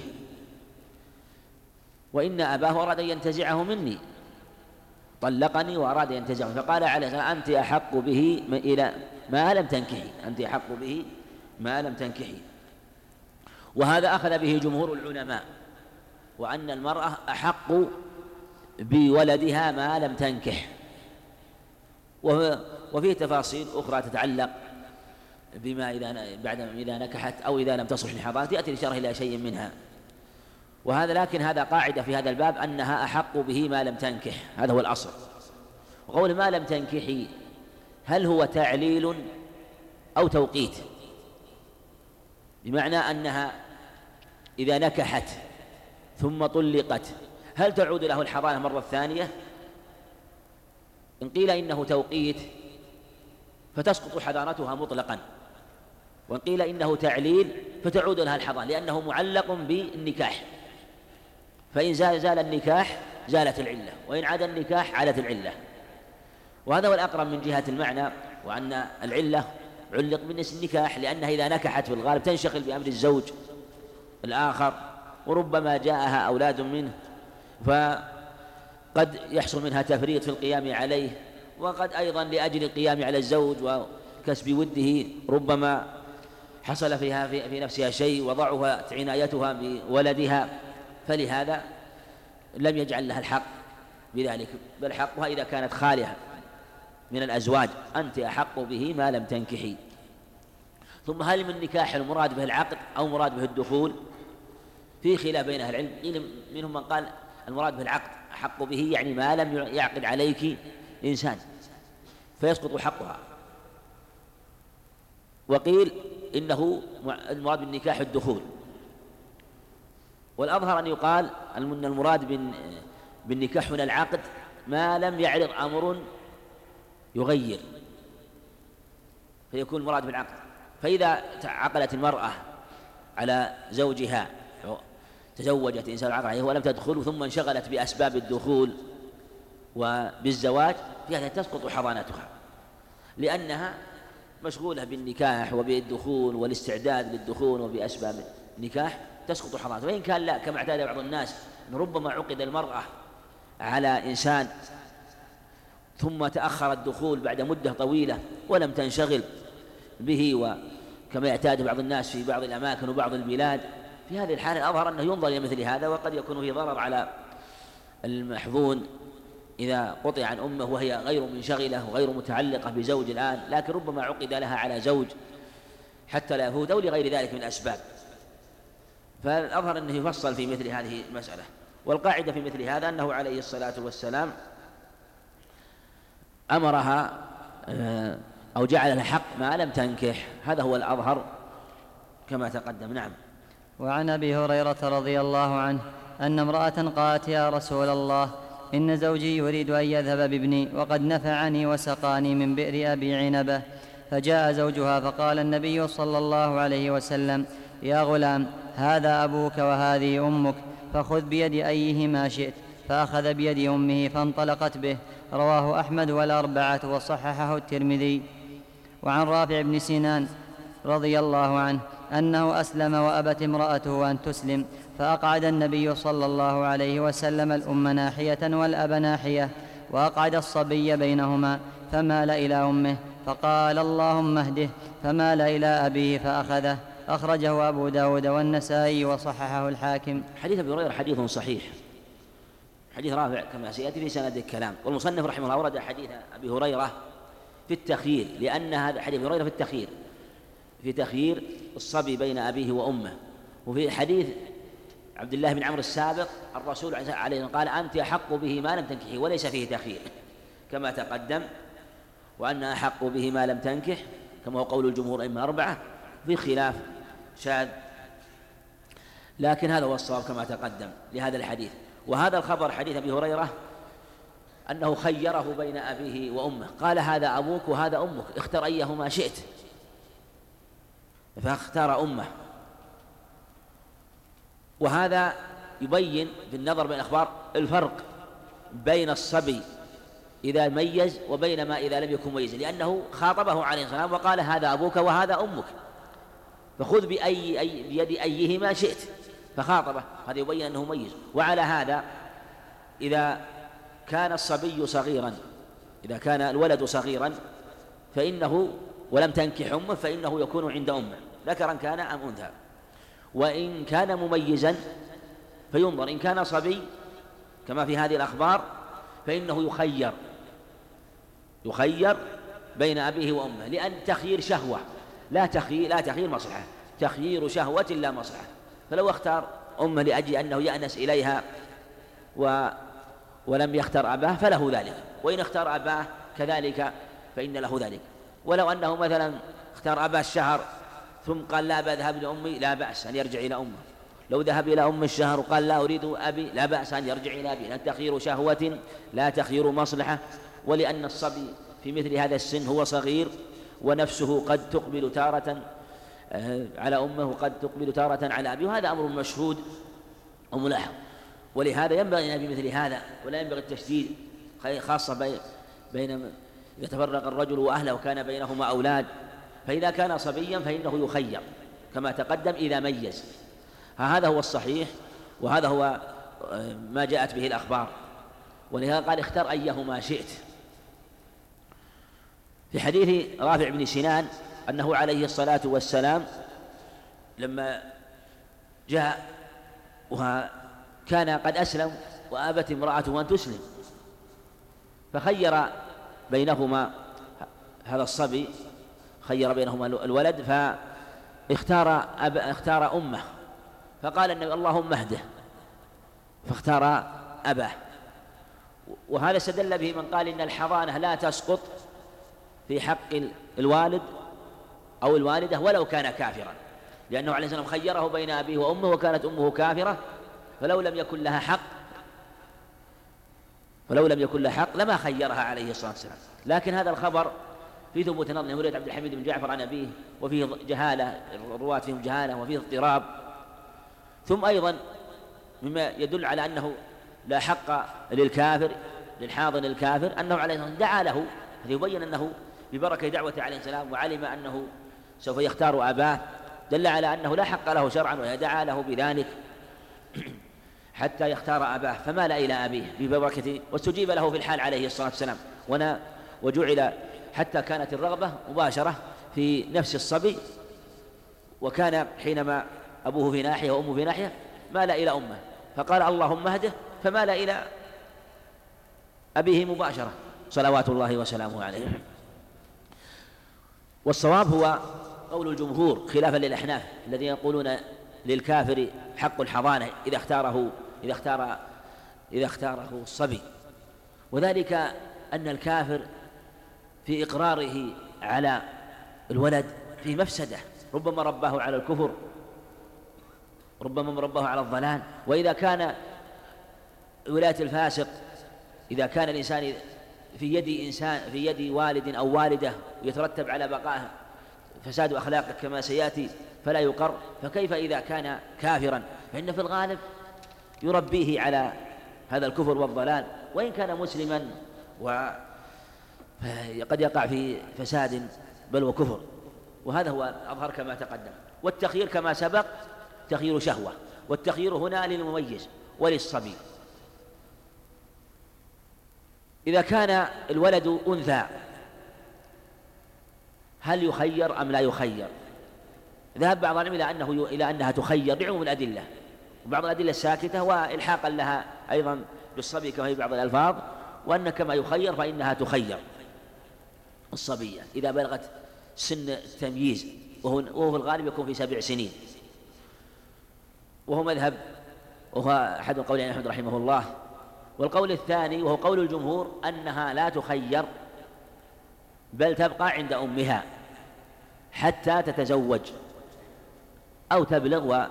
Speaker 2: وإن أباه أراد أن ينتزعه مني، طلقني وأراد أن ينتزعه، فقال عليه أنت أحق به إلى ما لم تنكحي، أنت أحق به ما لم تنكحي. وهذا أخذ به جمهور العلماء، وأن المرأة أحق بولدها ما لم تنكح. وفيه تفاصيل أخرى تتعلق بما إذا بعد إذا نكحت أو إذا لم تصلح للحضانة، يأتي الإشارة إلى شيء منها. وهذا لكن هذا قاعدة في هذا الباب أنها أحق به ما لم تنكح، هذا هو الأصل. وقول ما لم تنكحي هل هو تعليل أو توقيت؟ بمعنى أنها إذا نكحت ثم طلقت هل تعود له الحضانة مرة ثانية؟ إن قيل إنه توقيت فتسقط حضانتها مطلقا، وإن قيل إنه تعليل فتعود لها الحضانة، لأنه معلق بالنكاح، فإن زال, زال النكاح زالت العلة، وإن عاد النكاح عادت العلة. وهذا هو الأقرب من جهة المعنى، وأن العلة علق بالنسبة للنكاح، لأنها إذا نكحت في الغالب تنشغل بأمر الزوج الآخر، وربما جاءها أولاد منه، فقد يحصل منها تفريط في القيام عليه، وقد أيضا لأجل القيام على الزوج وكسب وده ربما حصل فيها في, في نفسها شيء وضعها عنايتها بولدها، فلهذا لم يجعل لها الحق بذلك، بل حقها إذا كانت خالية من الأزواج، أنت أحق به ما لم تنكحي. ثم هل من النكاح المراد به العقد أو مراد به الدخول؟ في خلاف بين أهل العلم، قيل منهم من قال المراد به العقد، أحق به يعني ما لم يعقد عليك إنسان فيسقط حقها، وقيل إنه المراد بالنكاح الدخول. والأظهر أن يقال أن المراد بالنكاح هنا العقد ما لم يعرض أمر يغير، فيكون المراد بالعقد. فإذا عقدت المرأة على زوجها، تزوجت إنسان عقد عليه ولم تدخل ثم انشغلت بأسباب الدخول وبالزواج، في هذا تسقط حضانتها، لأنها مشغولة بالنكاح وبالدخول والاستعداد للدخول وبأسباب النكاح، تسقط حضانتها. وإن كان لا، كما اعتاد بعض الناس أن ربما عقد المرأة على إنسان ثم تأخر الدخول بعد مدة طويلة ولم تنشغل به، وكما يعتاد بعض الناس في بعض الأماكن وبعض البلاد، في هذه الحالة الأظهر أنه ينظر إلى مثل هذا، وقد يكون فيه ضرر على المحظون إذا قطع عن أمه وهي غير منشغلة وغير متعلقة بزوج الآن، لكن ربما عقد لها على زوج حتى لا يفوت أو لغير ذلك من الأسباب. فالأظهر أنه يفصل في مثل هذه المسألة. والقاعدة في مثل هذا أنه عليه الصلاة والسلام أمرها أو جعل لها حق ما لم تنكح، هذا هو الأظهر كما تقدم. نعم.
Speaker 1: وعن أبي هريرة رضي الله عنه أن امرأة قالت يا رسول الله إن زوجي يريد أن يذهب بابني وقد نفعني وسقاني من بئر أبي عنبة. فجاء زوجها فقال النبي صلى الله عليه وسلم يا غلام هذا أبوك وهذه أمك فخذ بيد أيهما شئت، فأخذ بيد أمه فانطلقت به. رواه أحمد والأربعة وصححه الترمذي. وعن رافع بن سنان رضي الله عنه أنه أسلم وأبت امرأته أن تسلم، فأقعد النبي صلى الله عليه وسلم الأم ناحية والأب ناحية، وأقعد الصبي بينهما، فمال إلى أمه فقال اللهم اهده، فمال إلى أبيه فأخذه. أخرجه أبو داود والنسائي وصححه الحاكم.
Speaker 2: حديث أبي هريرة حديث صحيح، حديث رافع كما سيأتي في سند الكلام. والمصنف رحمه الله ورد حديث أبي هريرة في التخيير، لأن هذا حديث أبي هريرة في التخيير في تخيير الصبي بين أبيه وأمه. وفي حديث عبد الله بن عمرو السابق الرسول عليه قال أنت أحق به ما لم تنكحي، وليس فيه تخيير كما تقدم، وأن أحق به ما لم تنكح كما هو قول الجمهور إما أربعة، في خلاف شاذ، لكن هذا هو الصواب كما تقدم لهذا الحديث. وهذا الخبر حديث أبي هريرة أنه خيره بين أبيه وأمه، قال هذا أبوك وهذا أمك، اختر أيهما شئت، فاختار أمه. وهذا يبين بالنظر بين الأخبار الفرق بين الصبي إذا ميز وبين ما إذا لم يكن ميزا، لأنه خاطبه عليه السلام وقال هذا أبوك وهذا أمك، فخذ بأي أي بيد أيهما شئت، فخاطبه، هذا يبين أنه ميز. وعلى هذا إذا كان الصبي صغيرا، إذا كان الولد صغيرا فإنه ولم تنكح أمه فإنه يكون عند أمه، ذكرا كان أم أنثى. وإن كان مميزا فينظر، إن كان صبي كما في هذه الأخبار فإنه يخير يخير بين أبيه وأمه، لأن تخيير شهوة لا تخيير لا تخيير مصلحة، تخيير شهوة لا مصلحة. فلو اختار أمه لأجل أنه يأنس إليها و ولم يختار أباه فله ذلك، وإن اختار أباه كذلك فإن له ذلك. ولو أنه مثلا اختار أباه الشهر ثم قال لا بذهب لأمي، لا بأس أن يرجع إلى أمه. لو ذهب إلى أم الشهر وقال لا أريد أبي، لا بأس أن يرجع إلى أبي، لأن تخيير شهوة لا تخيير مصلحة. ولأن الصبي في مثل هذا السن هو صغير ونفسه قد تقبل تارة على أمه وقد تقبل تارة على أبيه، وهذا أمر مشهود وملاحظ. ولهذا ينبغي بمثل هذا، ولا ينبغي التشديد، خاصة بين إذا تفرق الرجل وأهله وكان بينهما أولاد. فإذا كان صبيا فإنه يخير كما تقدم إذا ميز. هذا هو الصحيح، وهذا هو ما جاءت به الأخبار. ولهذا قال اختر أيهما شئت. في حديث رافع بن سنان أنه عليه الصلاة والسلام لما جاء وكان قد أسلم وأبت امرأته أن تسلم، فخير بينهما هذا الصبي، خير بينهما الولد، فاختار أب... اختار أمه، فقال النبي اللهم اهده، فاختار أباه. وهذا استدل به من قال إن الحضانة لا تسقط في حق الوالد أو الوالدة ولو كان كافرا، لأنه عليه السلام خيره بين أبيه وأمه وكانت أمه كافرة، فلو لم يكن لها حق فلو لم يكن لها حق لما خيرها عليه الصلاة والسلام. لكن هذا الخبر في ثبوت نظر رواية عبد الحميد بن جعفر عن أبيه، وفيه جهالة، الرواة فيهم جهالة وفيه اضطراب. ثم أيضا مما يدل على أنه لا حق للكافر للحاضن الكافر أنه عليه الصلاة والسلام دعا له، يبين أنه ببركة دعوته عليه السلام وعلم أنه سوف يختار أباه، دل على أنه لا حق له شرعا، ودعا له بذلك حتى يختار أباه، فمال إلى أبيه ببركة، واستجيب له في الحال عليه الصلاة والسلام. وجعل حتى كانت الرغبة مباشرة في نفس الصبي، وكان حينما أبوه في ناحية وأمه في ناحية مال إلى أمه، فقال اللهم اهده، فمال إلى أبيه مباشرة صلوات الله وسلامه عليه. والصواب هو قول الجمهور خلافا للأحناف الذين يقولون للكافر حق الحضانة إذا اختاره إذا اختار إذا اختاره الصبي، وذلك أن الكافر في إقراره على الولد في مفسدة، ربما رباه على الكفر، ربما رباه على الضلال. وإذا كان ولاية الفاسق، إذا كان الإنسان في يد إنسان في يد والد أو والدة يترتب على بقائه فساد أخلاقه كما سيأتي فلا يقر، فكيف إذا كان كافرا؟ فإن في الغالب يربيه على هذا الكفر والضلال، وإن كان مسلما وقد يقع في فساد بل وكفر. وهذا هو أظهر كما تقدم. والتخيير كما سبق تخيير شهوة، والتخيير هنا للمميز وللصبي. إذا كان الولد أنثى هل يخير أم لا يخير؟ ذهب بعض العلماء إلى أنه إلى أنها تخير بعموم الأدلة، وبعض الأدلة الساكتة وإلحاقا لها أيضا بالصبي كما في بعض الألفاظ، وأن كما يخير فإنها تخير الصبية إذا بلغت سن التمييز، وهو في الغالب يكون في سبع سنين، وهو مذهب وهو أحد قولي أحمد رحمه الله. والقول الثاني وهو قول الجمهور أنها لا تخير بل تبقى عند أمها حتى تتزوج أو تبلغ، و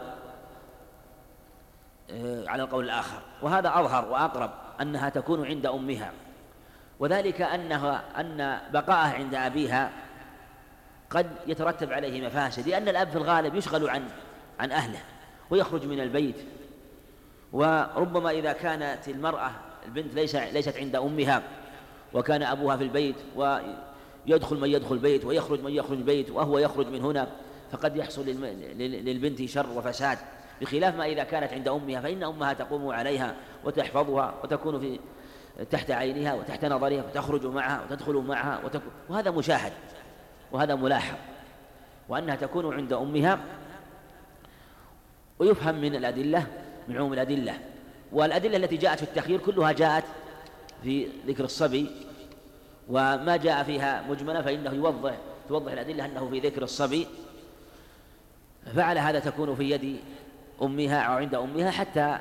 Speaker 2: على القول الآخر، وهذا أظهر وأقرب أنها تكون عند أمها، وذلك أنها أن بقاءها عند أبيها قد يترتب عليه مفاسد، لأن الأب في الغالب يشغل عن عن أهله ويخرج من البيت، وربما إذا كانت المرأة البنت ليس ليست عند أمها وكان أبوها في البيت ويدخل من يدخل البيت ويخرج من يخرج البيت وهو يخرج من هنا، فقد يحصل للبنت شر وفساد، بخلاف ما إذا كانت عند أمها فإن أمها تقوم عليها وتحفظها وتكون في تحت عينها وتحت نظرها وتخرج معها وتدخل معها وتكون، وهذا مشاهد وهذا ملاحظ، وأنها تكون عند أمها. ويفهم من الأدلة من عموم الأدلة، والأدلة التي جاءت في التخيير كلها جاءت في ذكر الصبي، وما جاء فيها مجملة فإنه يوضح توضح الأدلة أنه في ذكر الصبي، فعلى هذا تكون في يد أمها أو عند أمها حتى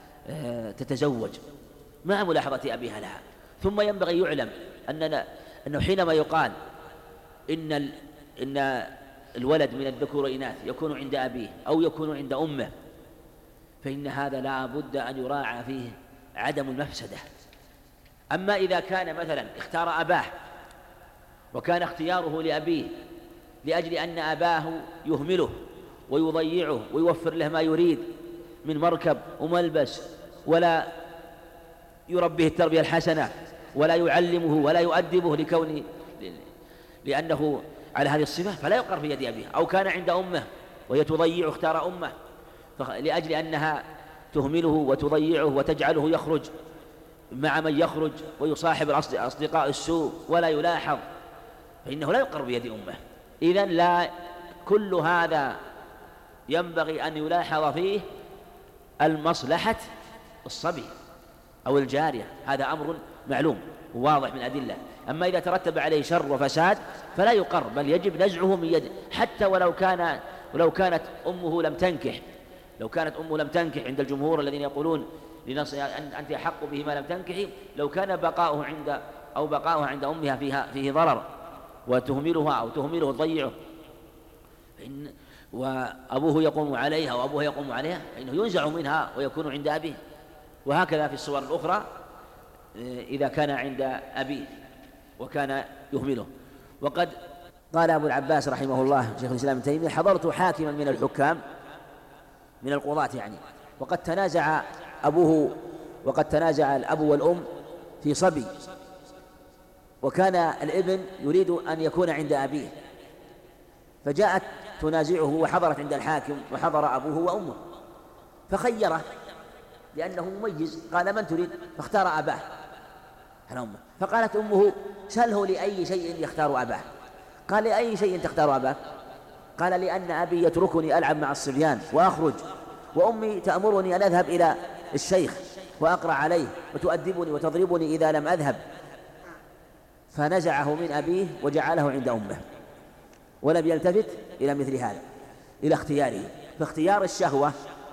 Speaker 2: تتزوج مع ملاحظة أبيها لها. ثم ينبغي يعلم أننا أنه حينما يقال إن إن الولد من الذكور إناث يكون عند أبيه أو يكون عند أمه، فإن هذا لا بد أن يراعى فيه عدم المفسدة. أما إذا كان مثلا اختار أباه وكان اختياره لأبيه لأجل أن أباه يهمله ويضيعه ويوفر له ما يريد من مركب وملبس، ولا يربيه التربية الحسنة ولا يعلمه ولا يؤدبه لكون لأنه على هذه الصفة، فلا يقر في يد أبيه. أو كان عند أمه وهي تضيعه، اختار أمه لأجل أنها تهمله وتضيعه وتجعله يخرج مع من يخرج ويصاحب أصدقاء السوء ولا يلاحظ، فإنه لا يقر بيد أمه. إذن لا كل هذا ينبغي أن يلاحظ فيه المصلحة الصبي أو الجارية، هذا أمر معلوم وواضح من الأدلة. أما إذا ترتب عليه شر وفساد فلا يقر، بل يجب نزعه من يده، حتى ولو كان ولو كانت أمه لم تنكح لو كانت أمه لم تنكح عند الجمهور الذين يقولون لنص أنت أحق به ما لم تنكحي، لو كان بقاؤه عند أو بقاؤها عند أمها فيها فيه ضرر وتهملها أو تهمله تضيعه، فإن وأبوه يقوم عليها وأبوها يقوم عليها فإنه ينزع منها ويكون عند أبيه. وهكذا في الصور الأخرى إذا كان عند أبيه وكان يهمله. وقد قال أبو العباس رحمه الله شيخ الإسلام ابن تيمية: حضرت حاكما من الحكام من القضاة يعني، وقد تنازع أبوه وقد تنازع الأب والأم في صبي، وكان الابن يريد أن يكون عند أبيه، فجاءت تنازعه وحضرت عند الحاكم وحضر أبوه وأمه، فخيره لأنه مميز، قال: من تريد؟ فاختار أباه على أمه. فقالت أمه: سله لأي شيء يختار أباه. قال: لأي شيء تختار أباه؟ قال: لأن أبي يتركني ألعب مع الصبيان وأخرج، وأمي تأمرني أن أذهب إلى الشيخ وأقرأ عليه وتؤدبني وتضربني إذا لم أذهب. فنزعه من أبيه وجعله عند أمه، ولم يلتفت إلى مثل هذا، إلى اختياره. فاختيار الشهوة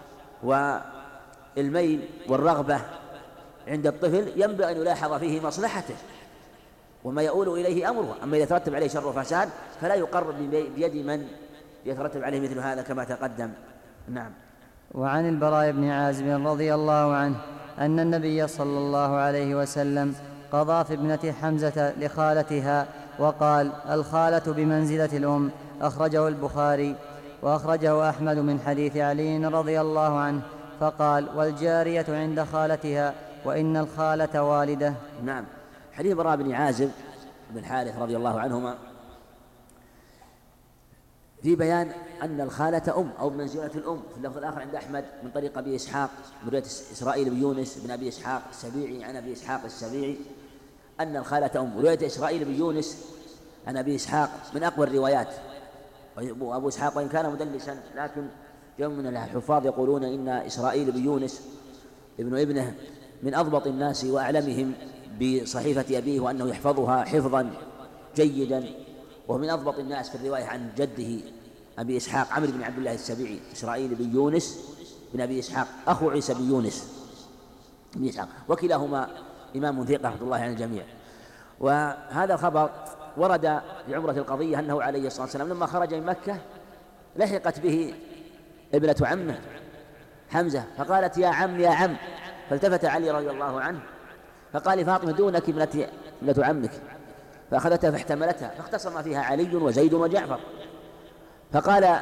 Speaker 2: والميل والرغبة عند الطفل ينبغي أن يلاحظ فيه مصلحته وما يؤول إليه أمره. أما إذا ترتب عليه شر وفساد فلا يقر بيد من يترتب عليه مثل هذا كما تقدم. نعم.
Speaker 1: وعن البراء بن عازب رضي الله عنه أن النبي صلى الله عليه وسلم قضى في ابنة حمزة لخالتها وقال: الخالة بمنزلة الأم. أخرجه البخاري. وأخرجه أحمد من حديث علي رضي الله عنه فقال: والجارية عند خالتها، وإن الخالة والدة.
Speaker 2: نعم. حديث البراء بن عازب بن الحارث رضي الله عنهما في بيان أن الخالة أم أو بمنزلة الأم. في اللفظ الآخر عند أحمد من طريق أبي إسحاق من رواية إسرائيل بن يونس بن أبي إسحاق السبيعي عن أبي إسحاق السبيعي أن الخالة أم. رواية إسرائيل بن يونس عن أبي إسحاق من أقوى الروايات، وأبو إسحاق وإن كان مدلسا لكن جمع من الحفاظ يقولون إن إسرائيل بن يونس ابن ابنه من أضبط الناس وأعلمهم بصحيفة أبيه وأنه يحفظها حفظا جيدا، وهو من أضبط الناس في الرواية عن جده أبي إسحاق عمرو بن عبد الله السبيعي إسرائيل بن يونس بن أبي إسحاق أخو عيسى بن يونس بن إسحاق، وكلاهما إمام ثقة رحمة الله على الجميع. وهذا الخبر ورد في عمرة القضية أنه عليه الصلاة والسلام لما خرج من مكة لحقت به ابنة عمه حمزة فقالت يا عم يا عم، فالتفت علي رضي الله عنه فقال لفاطمة دونك ابنة ابنة عمك، فأخذتها فاحتملتها فاختصم فيها علي وزيد وجعفر، فقال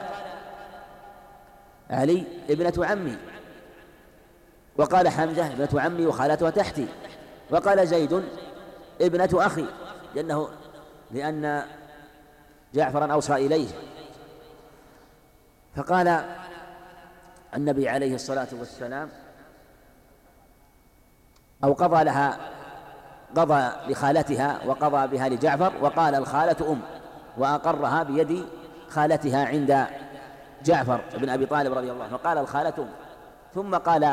Speaker 2: علي ابنة عمي، وقال حمزة ابنة عمي وخالتها تحتي، وقال زيد ابنة أخي، لأنه لأن جعفرا أوصى إليه. فقال النبي عليه الصلاة والسلام أو قضى لها قضى لخالتها وقضى بها لجعفر، وقال الخالة أم، وأقرها بيد خالتها عند جعفر بن أبي طالب رضي الله عنه، فقال الخالة أم. ثم قال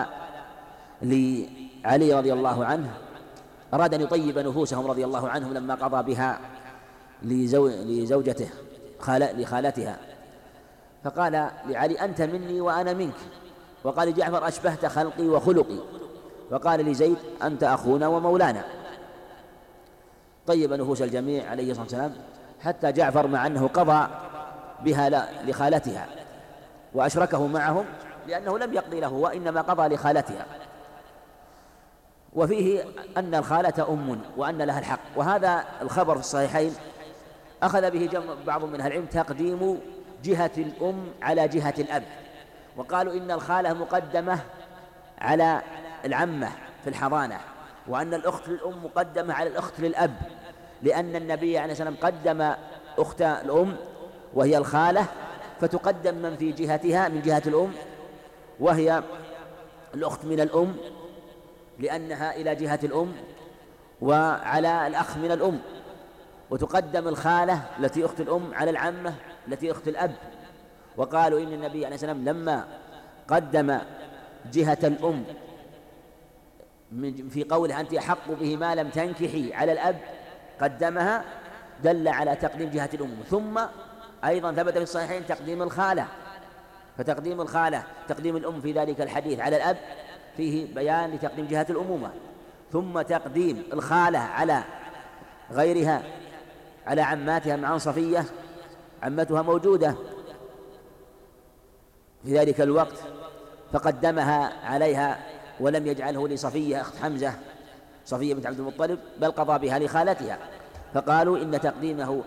Speaker 2: لعلي رضي الله عنه أراد أن يطيب نفوسهم رضي الله عنهم لما قضى بها لزو... لزوجته خال... لخالتها، فقال لعلي أنت مني وأنا منك، وقال لجعفر أشبهت خلقي وخلقي، وقال لزيد أنت أخونا ومولانا. طيب نفوس الجميع عليه الصلاة والسلام حتى جعفر مع أنه قضى بها لخالتها وأشركه معهم لأنه لم يقضي له وإنما قضى لخالتها. وفيه أن الخالة أم وأن لها الحق، وهذا الخبر في الصحيحين أخذ به جمع بعض من أهل العلم تقديم جهة الأم على جهة الأب، وقالوا إن الخالة مقدمة على العمة في الحضانة، وأن الأخت للأم مقدمة على الأخت للأب، لأن النبي عليه الصلاة والسلام قدم أخت الأم وهي الخالة فتقدم من في جهتها من جهة الأم وهي الأخت من الأم لأنها إلى جهة الأم، وعلى الأخ من الأم، وتقدم الخالة التي أخت الأم على العمة التي أخت الأب. وقالوا إن النبي عليه الصلاة والسلام لما قدم جهة الأم في قوله أنت أحق به ما لم تنكحي على الأب قدمها دل على تقديم جهة الأم. ثم أيضا ثبت في الصحيحين تقديم الخالة، فتقديم الخالة تقديم الأم في ذلك الحديث على الأب فيه بيان لتقديم جهة الأمومة، ثم تقديم الخالة على غيرها على عماتها مع صفية عمتها موجودة في ذلك الوقت فقدمها عليها ولم يجعله لصفية أخت حمزة صفية بنت عبد المطلب بل قضى بها لخالتها، فقالوا إن تقديمه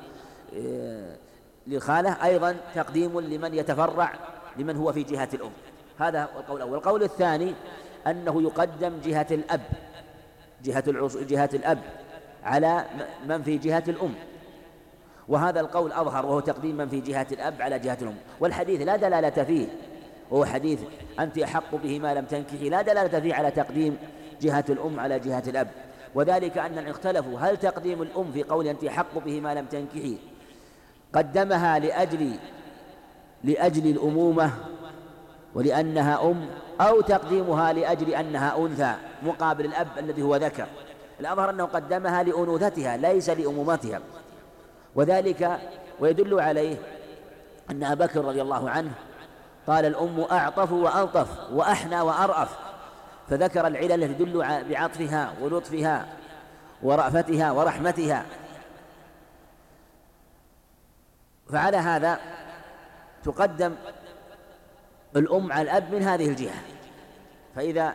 Speaker 2: للخالة أيضا تقديم لمن يتفرع لمن هو في جهة الأم. هذا القول الأول. القول الثاني أنه يقدم جهة الأب جهة العص... جهة الأب على من في جهة الأم، وهذا القول أظهر وهو تقديم من في جهة الأب على جهة الأم، والحديث لا دلالة فيه، وهو حديث أنت أحق به ما لم تنكحي لا دلالة فيه على تقديم جهة الأم على جهة الأب، وذلك أنهم اختلفوا هل تقديم الأم في قول أنت أحق به ما لم تنكحي قدمها لأجل لأجل الأمومة ولأنها أم، أو تقديمها لأجل أنها أنثى مقابل الأب الذي هو ذكر. الأظهر أنه قدمها لأنوثتها ليس لأمومتها، وذلك ويدل عليه أن أبا بكر رضي الله عنه قال الأم أعطف وألطف وأحنى وأرأف، فذكر العلل التي تدل بعطفها ولطفها ورأفتها ورحمتها. فعلى هذا تقدم الأم على الأب من هذه الجهة، فإذا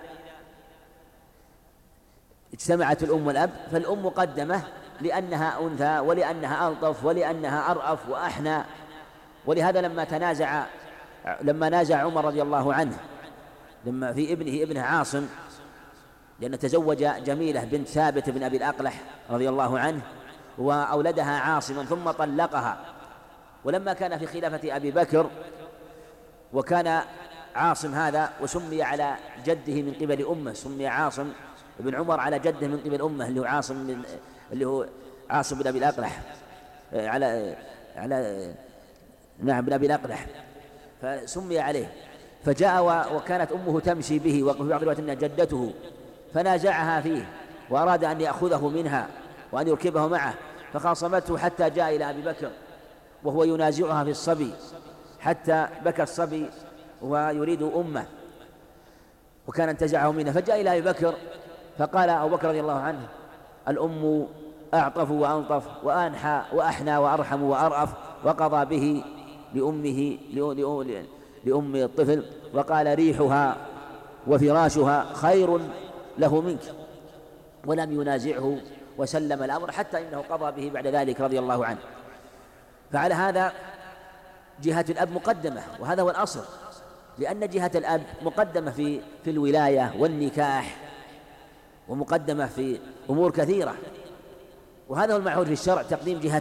Speaker 2: اجتمعت الأم والأب فالأم مقدمة لأنها أنثى ولأنها ألطف ولأنها أرأف وأحنى. ولهذا لما تنازع لما نازع عمر رضي الله عنه لما في ابنه ابنه عاصم، لأنه تزوج جميلة بنت ثابت بن أبي الأقلح رضي الله عنه وأولدها عاصما ثم طلقها ولما كان في خلافة أبي بكر وكان عاصم هذا وسمي على جده من قبل أمه، سمي عاصم بن عمر على جده من قبل أمه اللي هو عاصم من اللي هو عاصم بن أبي الأقرح على على نعم بن أبي الأقرح، فسمي عليه. فجاء وكانت أمه تمشي به، وفي بعض الروايات أنها جدته، فنازعها فيه وأراد أن يأخذه منها وأن يركبه معه، فخاصمته حتى جاء إلى أبي بكر وهو ينازعها في الصبي، حتى بكى الصبي ويريد أمه وكان انتزعه منها، فجاء إلى أبي بكر فقال أبو بكر رضي الله عنه: الأم أعطف وأنطف وأنحى وأحنى وأرحم وأرأف، وقضى به لأمه لأم الطفل، وقال: ريحها وفراشها خير له منك، ولم ينازعه وسلم الأمر حتى إنه قضى به بعد ذلك رضي الله عنه. فعلى هذا جهة الأب مقدمة، وهذا هو الأصل، لأن جهة الأب مقدمة في في الولاية والنكاح، ومقدمة في أمور كثيرة، وهذا هو المعهود في الشرع، تقديم جهة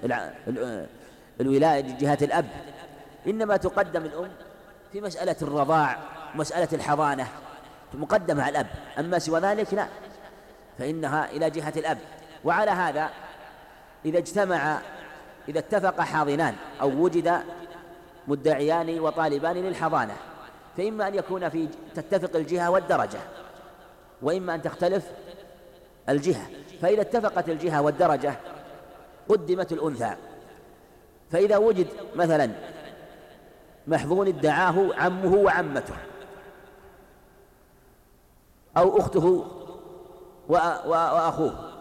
Speaker 2: الولاية جهة الأب. إنما تقدم الأم في مسألة الرضاع ومسألة الحضانة، مقدمة على الأب، أما سوى ذلك لا، فإنها إلى جهة الأب. وعلى هذا إذا اجتمع إذا اتفق حاضنان أو وجد مدعيان وطالبان للحضانة، فإما أن يكون في تتفق الجهة والدرجة، وإما أن تختلف الجهة. فإذا اتفقت الجهة والدرجة قدمت الأنثى. فإذا وجد مثلا محظون ادعاه عمه وعمته أو أخته وأخوه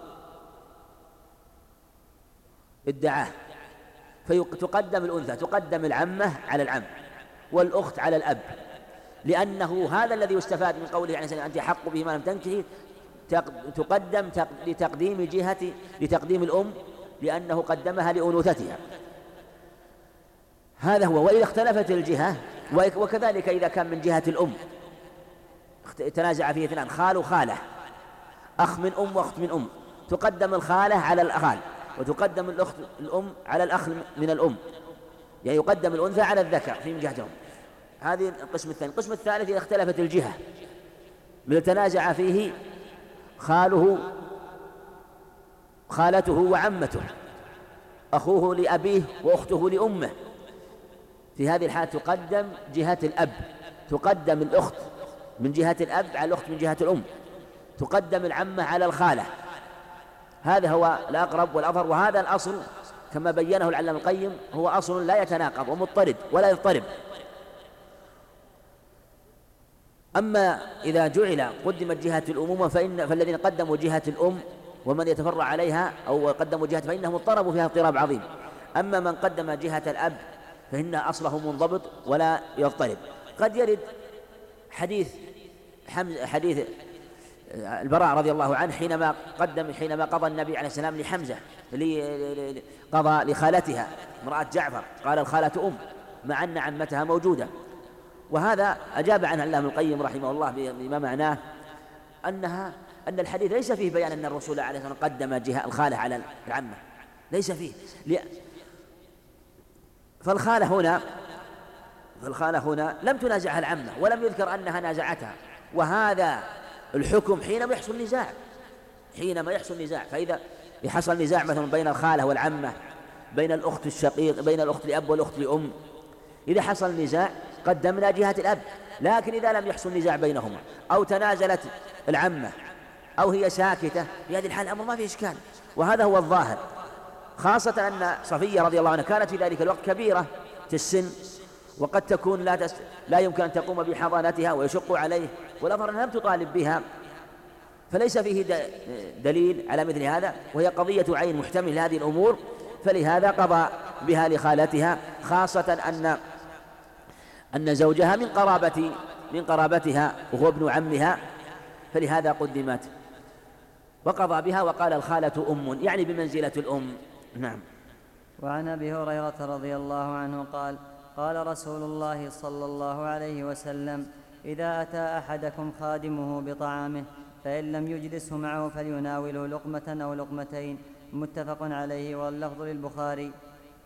Speaker 2: ادعاه، فتقدم الأنثى، تقدم العمة على العم والأخت على الأب، لأنه هذا الذي يستفاد من قوله يعني أنت حق به ما لم تنكحي، تقدم لتقديم جهة لتقديم الأم، لأنه قدمها لأنوثتها. هذا هو. وإذا اختلفت الجهة، وكذلك إذا كان من جهة الأم تنازع فيه اثنان، خال وخالة، أخ من أم وأخت من أم، تقدم الخالة على الخال، وتقدم الأخت الأم على الأخ من الأم، يعني يقدم الأنثى على الذكر في من جهتهم. هذه القسم الثاني. القسم الثالث إذا اختلفت الجهة، من تنازع فيه خاله خالته وعمته، أخوه لأبيه وأخته لأمه، في هذه الحالة تقدم جهة الأب، تقدم الأخت من جهة الأب على الأخت من جهة الأم، تقدم العمة على الخالة. هذا هو الأقرب والأظهر، وهذا الأصل كما بينه العلامة القيم هو أصل لا يتناقض ومضطرد ولا يضطرب. أما إذا جعل قدمت جهة الأمومة فإن فالذين قدموا جهة الأم ومن يتفرع عليها أو قدموا جهة فإنهم اضطربوا فيها اضطراب عظيم. أما من قدم جهة الأب فإن أصله منضبط ولا يضطرب. قد يرد حديث حديث البراء رضي الله عنه حينما قدم حينما قضى النبي عليه السلام لحمزة قضى لخالتها امرأة جعفر، قال الخالة أم مع أن عمتها موجودة. وهذا أجاب عنه العلامة القيم رحمه الله بما معناه أنها أن الحديث ليس فيه بيان أن الرسول عليه الصلاة والسلام قدم جهة الخالة على العمة، ليس فيه. فالخالة هنا فالخالة هنا لم تنازعها العمة ولم يذكر أنها نازعتها، وهذا الحكم حينما يحصل نزاع حينما يحصل نزاع فإذا يحصل نزاع مثلا بين الخالة والعمة، بين الأخت الشقيق بين الأخت لأب والأخت لأم، إذا حصل نزاع قدمنا جهة الأب. لكن إذا لم يحصل نزاع بينهما أو تنازلت العمة أو هي ساكتة، في هذه الحال الأمر ما فيه إشكال، وهذا هو الظاهر، خاصة أن صفية رضي الله عنها كانت في ذلك الوقت كبيرة في السن، وقد تكون لا, تس... لا يمكن أن تقوم بحضانتها ويشق عليه، والأظهر أنها لم تطالب بها، فليس فيه د... دليل على مثل هذا، وهي قضية عين محتمل لهذه الأمور، فلهذا قضى بها لخالتها، خاصة أن أن زوجها من قرابة من قرابتها وهو ابن عمها، فلهذا قدمت وقضى بها. وقال الخالة أم، يعني بمنزلة الأم. نعم.
Speaker 1: وعن أبي هريرة رضي الله عنه قال قال رسول الله صلى الله عليه وسلم: إذا أتى أحدكم خادمه بطعامه فإن لم يجلسه معه فليناوله لقمة أو لقمتين، متفق عليه واللفظ للبخاري.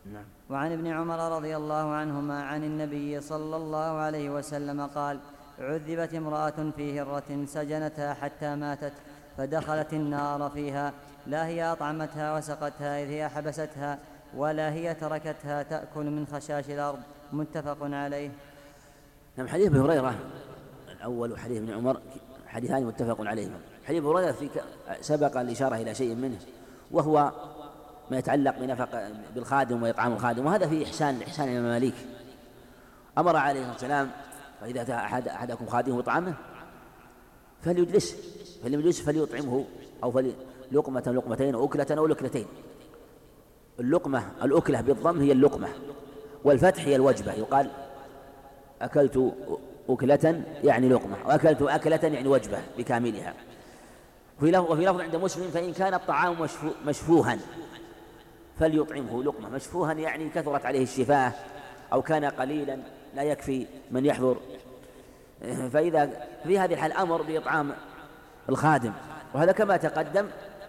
Speaker 2: نعم.
Speaker 1: وعن ابن عمر رضي الله عنهما عن النبي صلى الله عليه وسلم قال: عذبت امرأة في هرة سجنتها حتى ماتت فدخلت النار فيها، لا هي أطعمتها وسقتها إذ هي حبستها، ولا هي تركتها تأكل من خشاش الأرض. متفق عليه.
Speaker 2: نعم. حديث ابي هريرة الأول وحديث ابن عمر حديثان متفق عليهما. حديث ابي هريرة سبق الإشارة إلى شيء منه، وهو ما يتعلق بنفق بالخادم وإطعام الخادم، وهذا فيه إحسان إحسان المماليك. أمر عليه الصلاة والسلام: فإذا أتى أحد أحدكم خادمه وطعامه فليجلس، فلم يجلس فليطعمه، أو لقمة لقمتين أو أكلة أو لكلتين. اللقمة الأكلة بالضم هي اللقمة، والفتح هي الوجبة. يقال أكلت أكلة يعني لقمة، وأكلت أكلة يعني وجبة بكاملها. وفي لفظ عند مسلم: فإن كان الطعام مشفوها فليطعمه لقمة. مشفوها يعني كثرت عليه الشفاه، أو كان قليلا لا يكفي من يحضر. فإذا في هذه الحال أمر بإطعام الخادم، وهذا كما تقدم.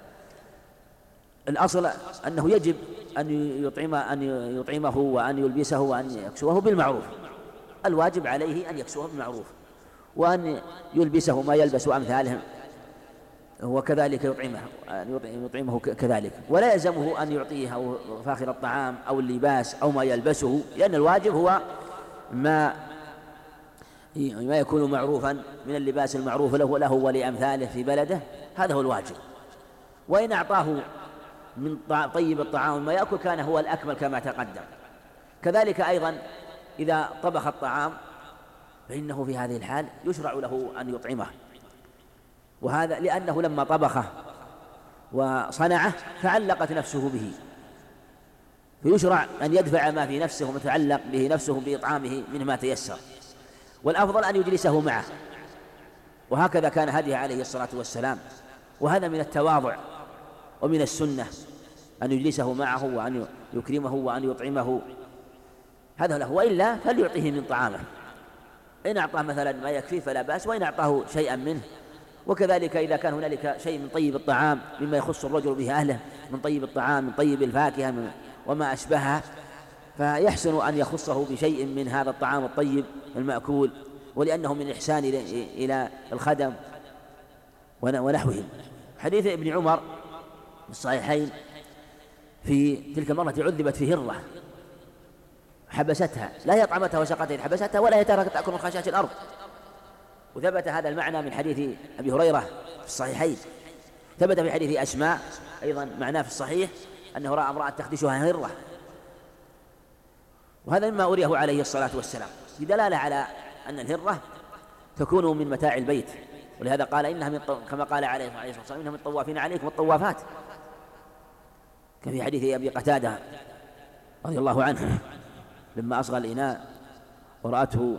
Speaker 2: الأصل أنه يجب أن يطعم أن يطعمه وأن يلبسه وأن يكسوه بالمعروف. الواجب عليه أن يكسوه بالمعروف، وأن يلبسه ما يلبس أمثالهم، وكذلك يطعمه أن يطعمه كذلك، ولا يلزمه أن يعطيه أو فاخر الطعام أو اللباس أو ما يلبسه، لأن الواجب هو ما ما يكون معروفا من اللباس المعروف له له ولأمثاله في بلده، هذا هو الواجب. وإن أعطاه من طيب الطعام ما يأكل كان هو الأكمل كما تقدم. كذلك أيضا إذا طبخ الطعام فإنه في هذه الحال يشرع له أن يطعمه، وهذا لأنه لما طبخه وصنعه تعلقت نفسه به، فيشرع أن يدفع ما في نفسه ومتعلق به نفسه بإطعامه منه ما تيسر، والأفضل أن يجلسه معه. وهكذا كان هديه عليه الصلاة والسلام، وهذا من التواضع ومن السنة أن يجلسه معه وأن يكرمه وأن يطعمه، هذا له. وإلا فليعطيه من طعامه، إن أعطاه مثلا ما يكفيه فلا بأس، وإن أعطاه شيئا منه. وكذلك إذا كان هنالك شيء من طيب الطعام مما يخص الرجل به أهله، من طيب الطعام من طيب الفاكهة من وما أشبهها، فيحسن أن يخصه بشيء من هذا الطعام الطيب المأكول، ولأنه من الإحسان إلى الخدم ونحوهم. حديث ابن عمر في الصحيحين: في تلك المرة عذبت في هرة حبستها، لا هي أطعمتها وسقتها حبستها، ولا هي تركت تأكل من خشاش الأرض. وثبت هذا المعنى من حديث أبي هريرة في الصحيحين. ثبت في حديث أسماء أيضا معناه في الصحيح أنه رأى امرأة تخدشها هرة، وهذا مما أريه عليه الصلاة والسلام في دلالة على أن الهرة تكون من متاع البيت، ولهذا قال إنها من كما قال عليه الصلاة والسلام: إنها من الطوافين عليكم والطوافات، كفي حديث أبي قتادة رضي الله عنه لما أصغى الإناء ورأته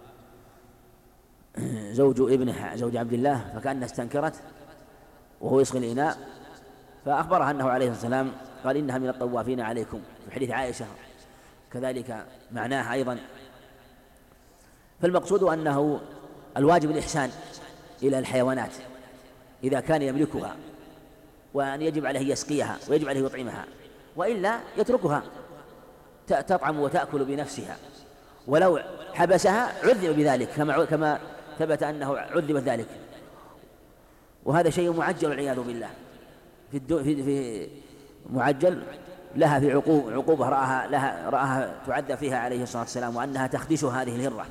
Speaker 2: زوج ابنه زوج عبد الله فكأنها استنكرت وهو يصغي الإناء، فأخبرها أنه عليه الصلاة والسلام قال: إنها من الطوافين عليكم. في حديث عائشة كذلك معناه أيضا. فالمقصود أنه الواجب الإحسان إلى الحيوانات إذا كان يملكها، وأن يجب عليه يسقيها ويجب عليه يطعمها، وإلا يتركها تطعم وتأكل بنفسها، ولو حبسها عذب بذلك كما كما ثبت أنه عذب ذلك. وهذا شيء معجل والعياذ بالله، في, في, في معجل لها في عقوب عقوبة رآها لها رآها تعذب فيها عليه الصلاة والسلام، وأنها تخدش هذه الهرة.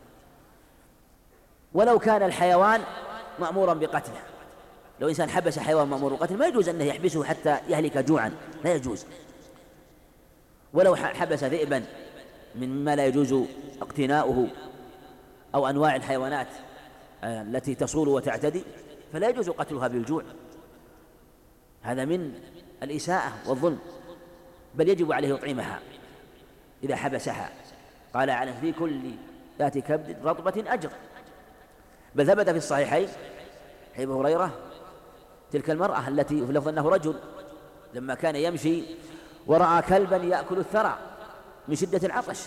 Speaker 2: ولو كان الحيوان مأمورا بقتله، لو إنسان حبس حيوان مأمور بالقتل ما يجوز أنه يحبسه حتى يهلك جوعا، لا يجوز. ولو حبس ذئبا مما لا يجوز اقتناؤه أو أنواع الحيوانات التي تصول وتعتدي فلا يجوز قتلها بالجوع، هذا من الإساءة والظلم، بل يجب عليه يطعمها إذا حبسها. قال: على في كل ذات كبد رطبة أجر. بل ثبت في الصحيحين أبي هريرة تلك المرأة التي في لفظ أنه رجل لما كان يمشي ورأى كلبا يأكل الثرى من شدة العطش،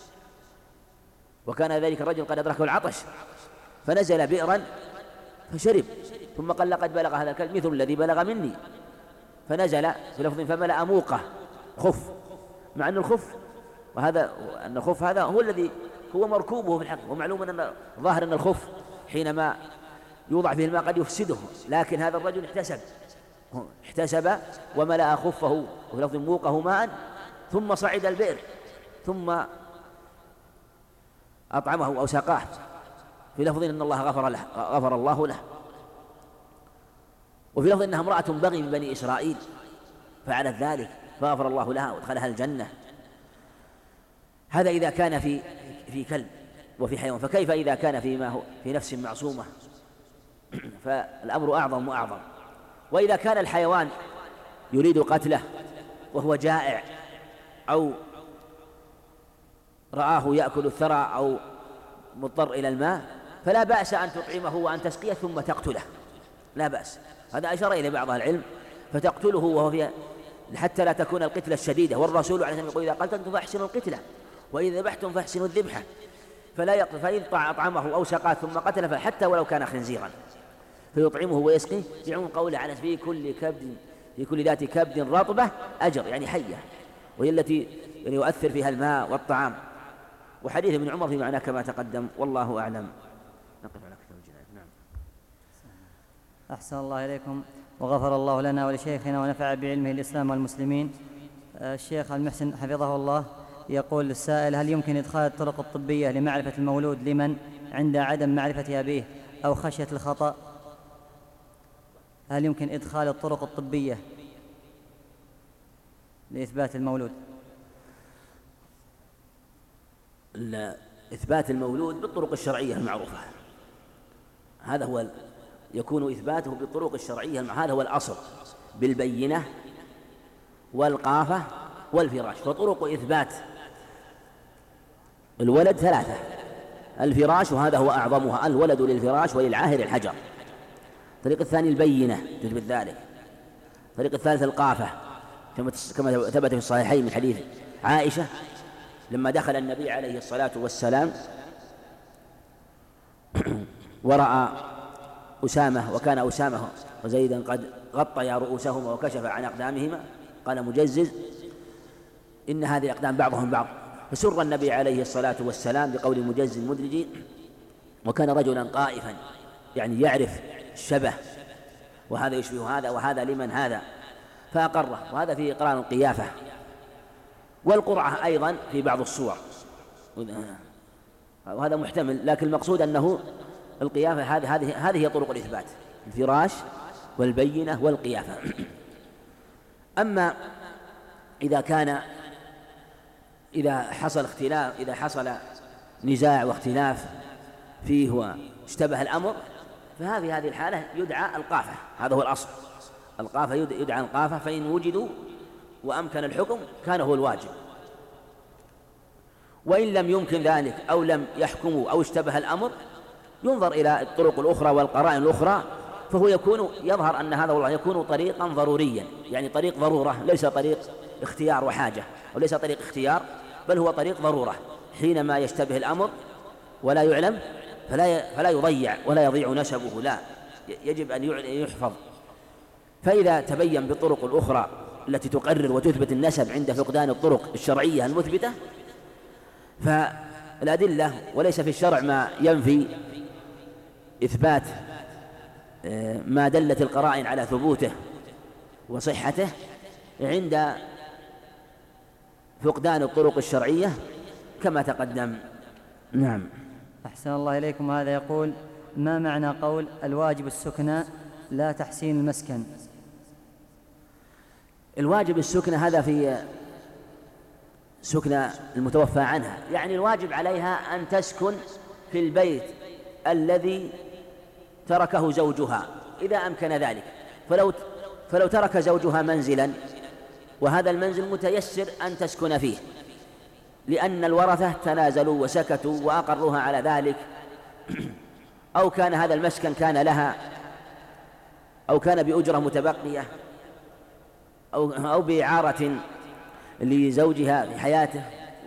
Speaker 2: وكان ذلك الرجل قد أدركه العطش فنزل بئرا فشرب، ثم قال: لقد بلغ هذا الكلب مثل الذي بلغ مني، فنزل في لفظ فملأ موقه خف مع أن الخف، وهذا أن الخف هذا هو الذي هو مركوبه في الحقيقة، ومعلوم أن ظاهر أن الخف حينما يوضع فيه الماء قد يفسده، لكن هذا الرجل احتسب احتسب وملأ خفه وفي لفظ موقه ماء ثم صعد البئر ثم أطعمه أو سقاه، في لفظ أن الله غفر له غفر الله له، وفي لفظ أنها امرأة بغي من بني إسرائيل فعلت ذلك فغفر الله لها وادخلها الجنة. هذا إذا كان في في كلب وفي حيوان، فكيف إذا كان فيما هو في نفس معصومة؟ فالأمر أعظم وأعظم. وإذا كان الحيوان يريد قتله وهو جائع أو رآه يأكل الثرى أو مضطر إلى الماء فلا بأس أن تطعمه وأن تسقيه ثم تقتله، لا بأس. هذا أشار إلى بعض العلم، فتقتله وهو في حتى لا تكون القتلة الشديدة، والرسول عليه الصلاة والسلام يقول إذا قتلتم فاحسنوا القتلة وإذا ذبحتم فاحسنوا الذبحة، فلا يقتل. فإن أطعمه أو سقاه ثم قتل فحتى ولو كان خنزيرا فيطعمه ويسقيه، يعون قوله على في كل كبد في كل ذات كبد رطبة أجر، يعني حية، وهي التي يعني يؤثر فيها الماء والطعام. وحديث ابن عمر في معناه كما تقدم، والله أعلم. نقف على كتاب الجنائز. نعم.
Speaker 1: أحسن الله إليكم وغفر الله لنا ولشيخنا ونفع بعلمه الإسلام والمسلمين. الشيخ المحسن حفظه الله يقول السائل: هل يمكن إدخال الطرق الطبية لمعرفة المولود لمن عند عدم معرفة أبيه أو خشية الخطأ؟ هل يمكن إدخال الطرق الطبية لإثبات المولود؟
Speaker 2: إثبات المولود بالطرق الشرعية المعروفة، هذا هو يكون إثباته بالطرق الشرعية، هذا هو الأصل، بالبينة والقافة والفراش. فطرق إثبات الولد ثلاثة: الفراش وهذا هو أعظمها، الولد للفراش وللعاهر الحجر. الطريق الثاني البينة تثبت ذلك. الطريق الثالث القافة كما ثبت في الصحيحين من حديث عائشة لما دخل النبي عليه الصلاة والسلام ورأى أسامة، وكان أسامة وزيدا قد غطيا رؤوسهما وكشف عن أقدامهما، قال مجزز إن هذه الأقدام بعضهم بعض، فسر النبي عليه الصلاة والسلام بقول مجزز مدرج، وكان رجلا قائفا يعني يعرف الشبه، وهذا يشبه هذا وهذا لمن هذا، فأقره. وهذا فيه إقرار القيافة والقرعة أيضا في بعض الصور، وهذا محتمل، لكن المقصود أنه القيافة هذه هذه هذه هي طرق الإثبات: الفراش والبينة والقيافة. أما إذا كان إذا حصل اختلاف إذا حصل نزاع واختلاف فيه واشتبه الأمر، فهذه هذه الحالة يدعى القافة، هذا هو الأصل، القافة يدعى القافة، فإن وجدوا وأمكن الحكم كان هو الواجب، وإن لم يمكن ذلك أو لم يحكموا أو اشتبه الأمر ينظر إلى الطرق الأخرى والقرائن الأخرى، فهو يكون يظهر أن هذا والله يكون طريقا ضروريا، يعني طريق ضرورة، ليس طريق اختيار وحاجة، وليس طريق اختيار بل هو طريق ضرورة، حينما يشتبه الأمر ولا يعلم فلا فلا يضيع ولا يضيع نسبه، لا، يجب أن يحفظ. فإذا تبين بالطرق الأخرى التي تقرر وتثبت النسب عند فقدان الطرق الشرعية المثبتة فالأدلة، وليس في الشرع ما ينفي إثبات ما دلت القرائن على ثبوته وصحته عند فقدان الطرق الشرعية كما تقدم. نعم.
Speaker 1: أحسن الله إليكم. هذا يقول: ما معنى قول الواجب السكنى لا تحسين المسكن؟
Speaker 2: الواجب السكنى هذا في سكنى المتوفى عنها، يعني الواجب عليها أن تسكن في البيت الذي تركه زوجها إذا أمكن ذلك، فلو فلو ترك زوجها منزلا وهذا المنزل متيسر أن تسكن فيه لأن الورثة تنازلوا وسكتوا وأقروها على ذلك، أو كان هذا المسكن كان لها أو كان بأجرة متبقية أو أو بإعارة لزوجها في حياته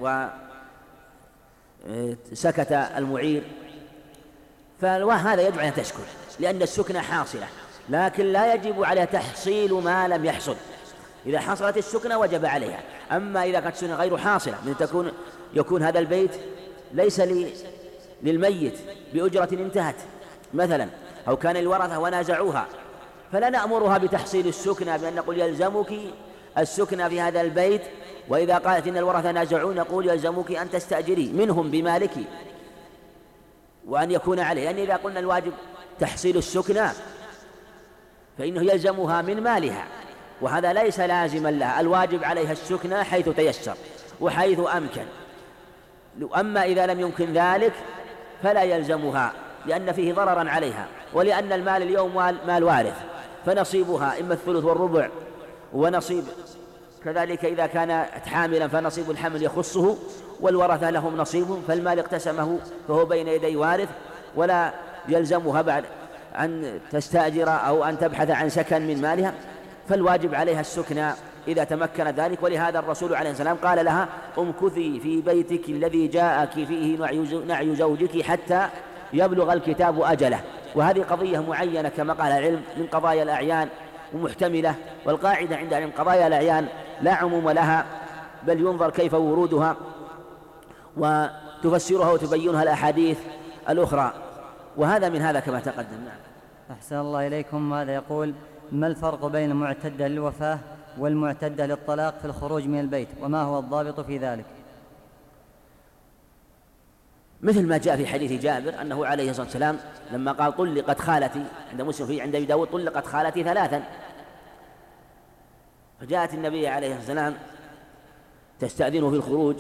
Speaker 2: وسكت المعير، فهذا يجب أن تسكن لأن السكنة حاصلة، لكن لا يجب على تحصيل ما لم يحصل، إذا حصلت السكنة وجب عليها. أما إذا كانت السكنة غير حاصلة من تكون يكون هذا البيت ليس للميت بأجرة انتهت مثلا، أو كان الورثة ونازعوها، فلا نأمرها بتحصيل السكنة بأن نقول يلزمك السكنة في هذا البيت، وإذا قالت إن الورثة نازعون نقول يلزمك أن تستأجري منهم بمالك وأن يكون عليه، لأن إذا قلنا الواجب تحصيل السكنة فإنه يلزمها من مالها، وهذا ليس لازما لها. الواجب عليها السكنة حيث تيسر وحيث أمكن. أما إذا لم يمكن ذلك فلا يلزمها، لأن فيه ضررا عليها، ولأن المال اليوم مال وارث، فنصيبها إما الثلث والربع، ونصيب كذلك إذا كانت حاملا فنصيب الحمل يخصه، والورثة لهم نصيبهم، فالمال اقتسمه فهو بين يدي وارث، ولا يلزمها بعد أن تستأجر أو أن تبحث عن سكن من مالها، فالواجب عليها السكنى إذا تمكن ذلك. ولهذا الرسول عليه السلام قال لها: امكثي في بيتك الذي جاءك فيه نعي زوجك حتى يبلغ الكتاب أجله. وهذه قضية معينة كما قال العلم من قضايا الأعيان ومحتملة، والقاعدة عند العلم قضايا الأعيان لا عموم لها، بل ينظر كيف ورودها وتفسرها وتبينها الأحاديث الأخرى، وهذا من هذا كما تقدم. نعم.
Speaker 1: أحسن الله إليكم. هذا يقول: ما الفرق بين المعتدة للوفاة والمعتدة للطلاق في الخروج من البيت، وما هو الضابط في ذلك؟
Speaker 2: مثل ما جاء في حديث جابر أنه عليه الصلاة والسلام لما قال: طلقت خالتي، عند مسلم فيه عند أبي داود: طلقت خالتي ثلاثا، فجاءت النبي عليه الصلاة والسلام تستأذنه في الخروج،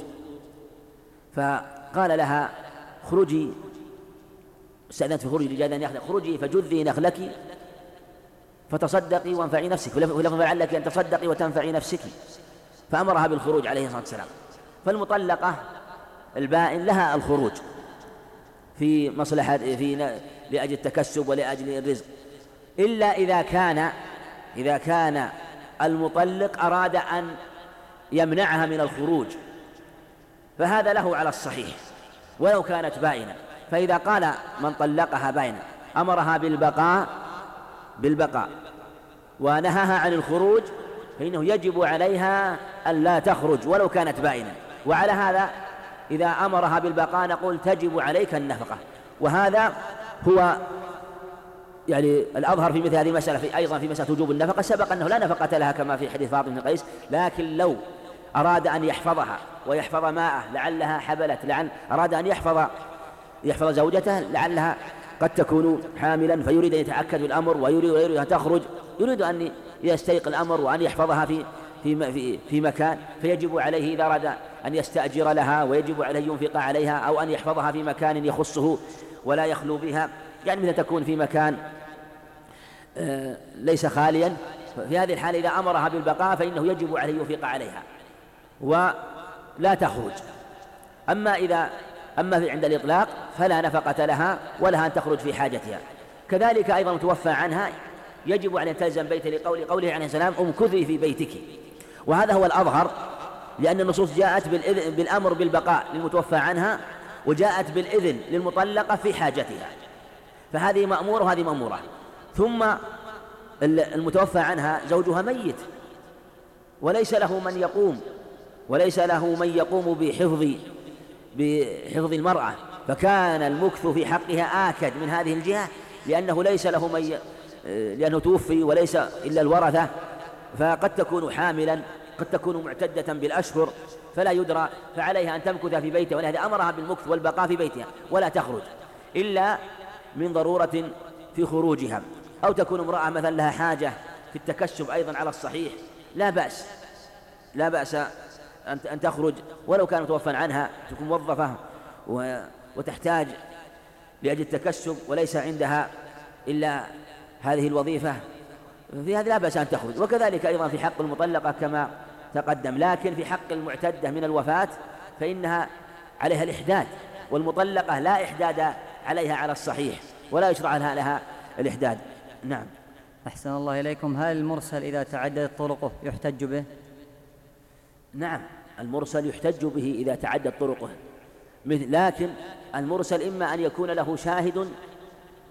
Speaker 2: فقال لها: خرجي، استأذنت في خروج لجاد أن يأخذ، خرجي فجذي نخلك فتصدقي وانفعي نفسك، ولفظ لعلك أن تصدقي وتنفعي نفسك، فأمرها بالخروج عليه الصلاة والسلام. فالمطلقة البائن لها الخروج في مصلحة في لأجل التكسب ولأجل الرزق، إلا إذا كان إذا كان المطلق أراد أن يمنعها من الخروج، فهذا له على الصحيح ولو كانت بائنة. فإذا قال من طلقها بائنة أمرها بالبقاء بالبقاء ونهاها عن الخروج، فإنه يجب عليها أن لا تخرج ولو كانت بائنة. وعلى هذا إذا أمرها بالبقاء نقول تجب عليك النفقة، وهذا هو يعني الأظهر في مثل هذه المسألة. في أيضا في مسألة وجوب النفقة سبق أنه لا نفقة لها كما في حديث فاطمة بن قيس، لكن لو أراد أن يحفظها ويحفظ ماءه لعلها حبلت، لعل أراد أن يحفظ يحفظ زوجته لعلها قد تكون حاملا، فيريد أن يتأكد بالأمر ويريد, ويريد أن تخرج، يريد أن يستيقظ الأمر وأن يحفظها في في في, في مكان، فيجب عليه إذا أراد أن يستأجر لها ويجب عليه ينفق عليها، أو أن يحفظها في مكان يخصه ولا يخلو بها، يعني مثل تكون في مكان ليس خاليا. في هذه الحالة إذا أمرها بالبقاء فإنه يجب عليه ينفق عليها ولا تخرج. أما إذا أما في عند الإطلاق فلا نفقة لها ولها أن تخرج في حاجتها. كذلك أيضا متوفى عنها يجب أن تلزم بيته لقول قوله عليه السلام: امكثي في بيتك، وهذا هو الأظهر، لأن النصوص جاءت بالأمر بالبقاء للمتوفى عنها، وجاءت بالإذن للمطلقة في حاجتها، فهذه مأمورة وهذه مأمورة. ثم المتوفى عنها زوجها ميت وليس له من يقوم وليس له من يقوم بحفظ بحفظ المرأة، فكان المكث في حقها آكد من هذه الجهة، لأنه ليس له من ي... لأنه توفي وليس إلا الورثة، فقد تكون حاملا قد تكون معتدة بالأشهر فلا يدرى، فعليها أن تمكث في بيتها، ولهذا أمرها بالمكث والبقاء في بيتها ولا تخرج إلا من ضرورة في خروجها، أو تكون امرأة مثلا لها حاجة في التكسب أيضا على الصحيح لا بأس لا بأس أن تخرج ولو كان متوفى عنها، تكون موظفة وتحتاج لأجل التكسب وليس عندها إلا هذه الوظيفة، في هذا لا بأس أن تخرج. وكذلك أيضا في حق المطلقة كما تقدم. لكن في حق المعتدة من الوفاة فإنها عليها الإحداد، والمطلقة لا إحداد عليها على الصحيح ولا يشرع لها, لها الإحداد. نعم.
Speaker 1: أحسن الله إليكم. هل المرسل إذا تعددت طرقه يحتج به؟
Speaker 2: نعم، المرسل يحتج به إذا تعدت طرقه، لكن المرسل إما أن يكون له شاهد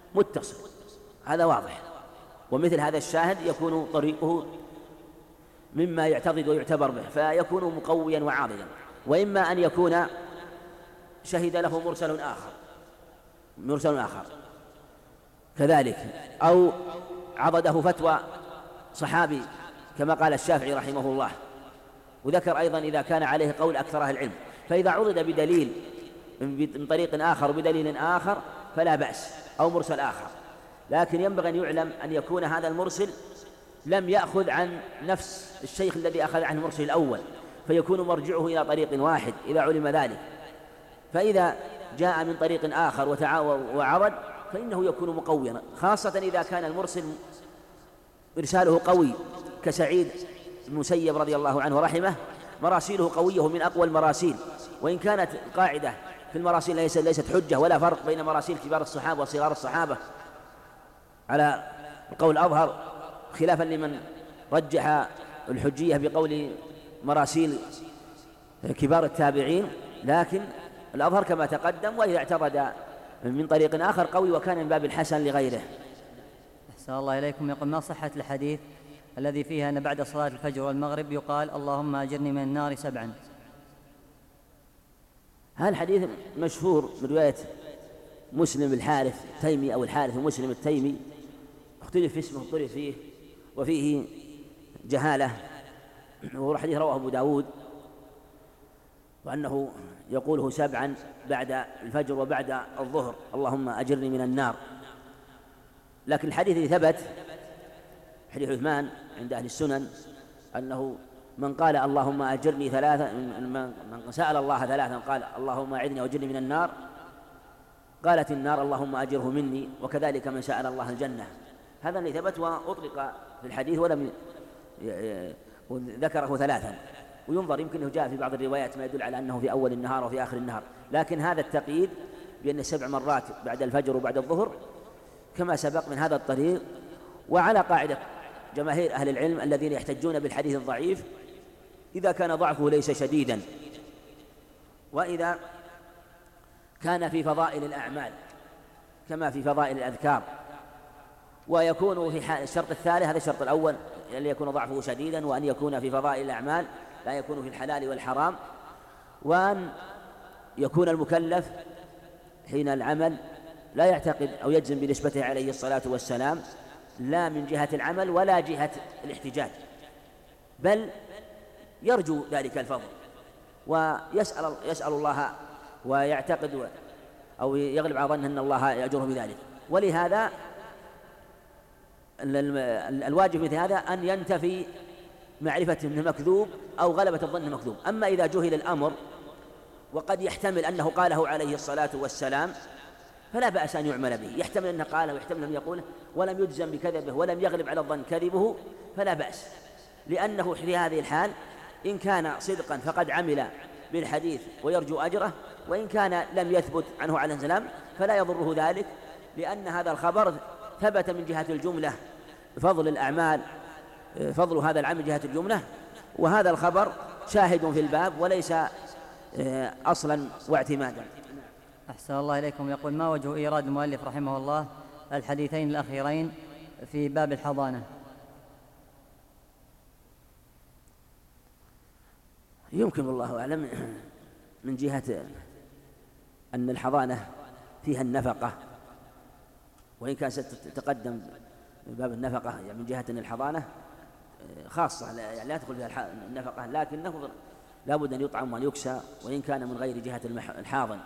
Speaker 2: متصل، هذا واضح، ومثل هذا الشاهد يكون طريقه مما يعتضد ويعتبر به فيكون مقويا وعاضدا، وإما أن يكون شهد له مرسل آخر مرسل آخر كذلك، أو عضده فتوى صحابي كما قال الشافعي رحمه الله. وذكر أيضا إذا كان عليه قول أكثر أهل العلم، فإذا عضد بدليل من طريق آخر وبدليل آخر فلا بأس، أو مرسل آخر. لكن ينبغي أن يعلم أن يكون هذا المرسل لم يأخذ عن نفس الشيخ الذي أخذ عنه المرسل الأول، فيكون مرجعه إلى طريق واحد إذا علم ذلك. فإذا جاء من طريق آخر وعرض فإنه يكون مقويا، خاصة إذا كان المرسل إرساله قوي كسعيد بن المسيب رضي الله عنه ورحمه، مراسيله قوية من أقوى المراسيل. وإن كانت القاعدة في المراسيل ليست حجة ولا فرق بين مراسيل كبار الصحابة وصغار الصحابة على القول الأظهر، خلافا لمن رجح الحجية بقول مراسيل كبار التابعين، لكن الأظهر كما تقدم. وإذا اعترض من طريق آخر قوي وكان من باب الحسن لغيره.
Speaker 1: أحسن الله إليكم. يقول: ما صحة الحديث الذي فيها أن بعد صلاة الفجر والمغرب يقال اللهم أجرني من النار سبعا؟
Speaker 2: هذا الحديث مشهور من رواية مسلم الحارث التيمي أو الحارث مسلم التيمي، اختلف في اسمه اختلف فيه وفيه جهالة، وهو حديث رواه أبو داود، وأنه يقوله سبعا بعد الفجر وبعد الظهر اللهم أجرني من النار. لكن الحديث الذي ثبت حديث عثمان عند أهل السنن أنه من قال اللهم أجرني ثلاثة، من سأل الله ثلاثا قال اللهم أعذني وأجرني من النار، قالت النار اللهم أجره مني، وكذلك من سأل الله الجنة. هذا الذي ثبت وأطلق في الحديث ولم ذكره ثلاثا، وينظر يمكن جاء في بعض الروايات ما يدل على أنه في أول النهار وفي آخر النهار، لكن هذا التقييد بأن سبع مرات بعد الفجر وبعد الظهر كما سبق من هذا الطريق. وعلى قاعدة جماهير أهل العلم الذين يحتجون بالحديث الضعيف إذا كان ضعفه ليس شديدا، وإذا كان في فضائل الأعمال كما في فضائل الأذكار، ويكون في الشرط الثالث، هذا الشرط الأول أن يكون ضعفه شديدا، وأن يكون في فضائل الأعمال لا يكون في الحلال والحرام، وأن يكون المكلف حين العمل لا يعتقد أو يجزم بنسبته عليه الصلاة والسلام لا من جهة العمل ولا جهة الاحتجاج، بل يرجو ذلك الفضل ويسأل يسأل الله ويعتقد أو يغلب على ظنه أن الله يأجره بذلك. ولهذا الواجب مثل هذا أن ينتفي معرفة أنه مكذوب أو غلبة الظن مكذوب. أما إذا جهل الأمر وقد يحتمل أنه قاله عليه الصلاة والسلام فلا بأس أن يعمل به، يحتمل أنه قاله ويحتمل أن يقوله ولم يجزم بكذبه ولم يغلب على الظن كذبه فلا بأس، لأنه في هذه الحال إن كان صدقا فقد عمل بالحديث ويرجو أجره، وإن كان لم يثبت عنه عليه السلام فلا يضره ذلك، لأن هذا الخبر ثبت من جهة الجملة فضل الأعمال، فضل هذا العمل من جهة الجملة، وهذا الخبر شاهد في الباب وليس أصلا واعتمادا.
Speaker 1: أحسن الله إليكم. يقول: ما وجه إيراد المؤلف رحمه الله الحديثين الأخيرين في باب الحضانة؟
Speaker 2: يمكن والله أعلم من جهة أن الحضانة فيها النفقة، وإن كان ستتقدم باب النفقة يعني من جهة أن الحضانة خاصة يعني لا تدخل فيها النفقة، لكنه لا بد أن يطعم وأن يكسى وإن كان من غير جهة الحاضن.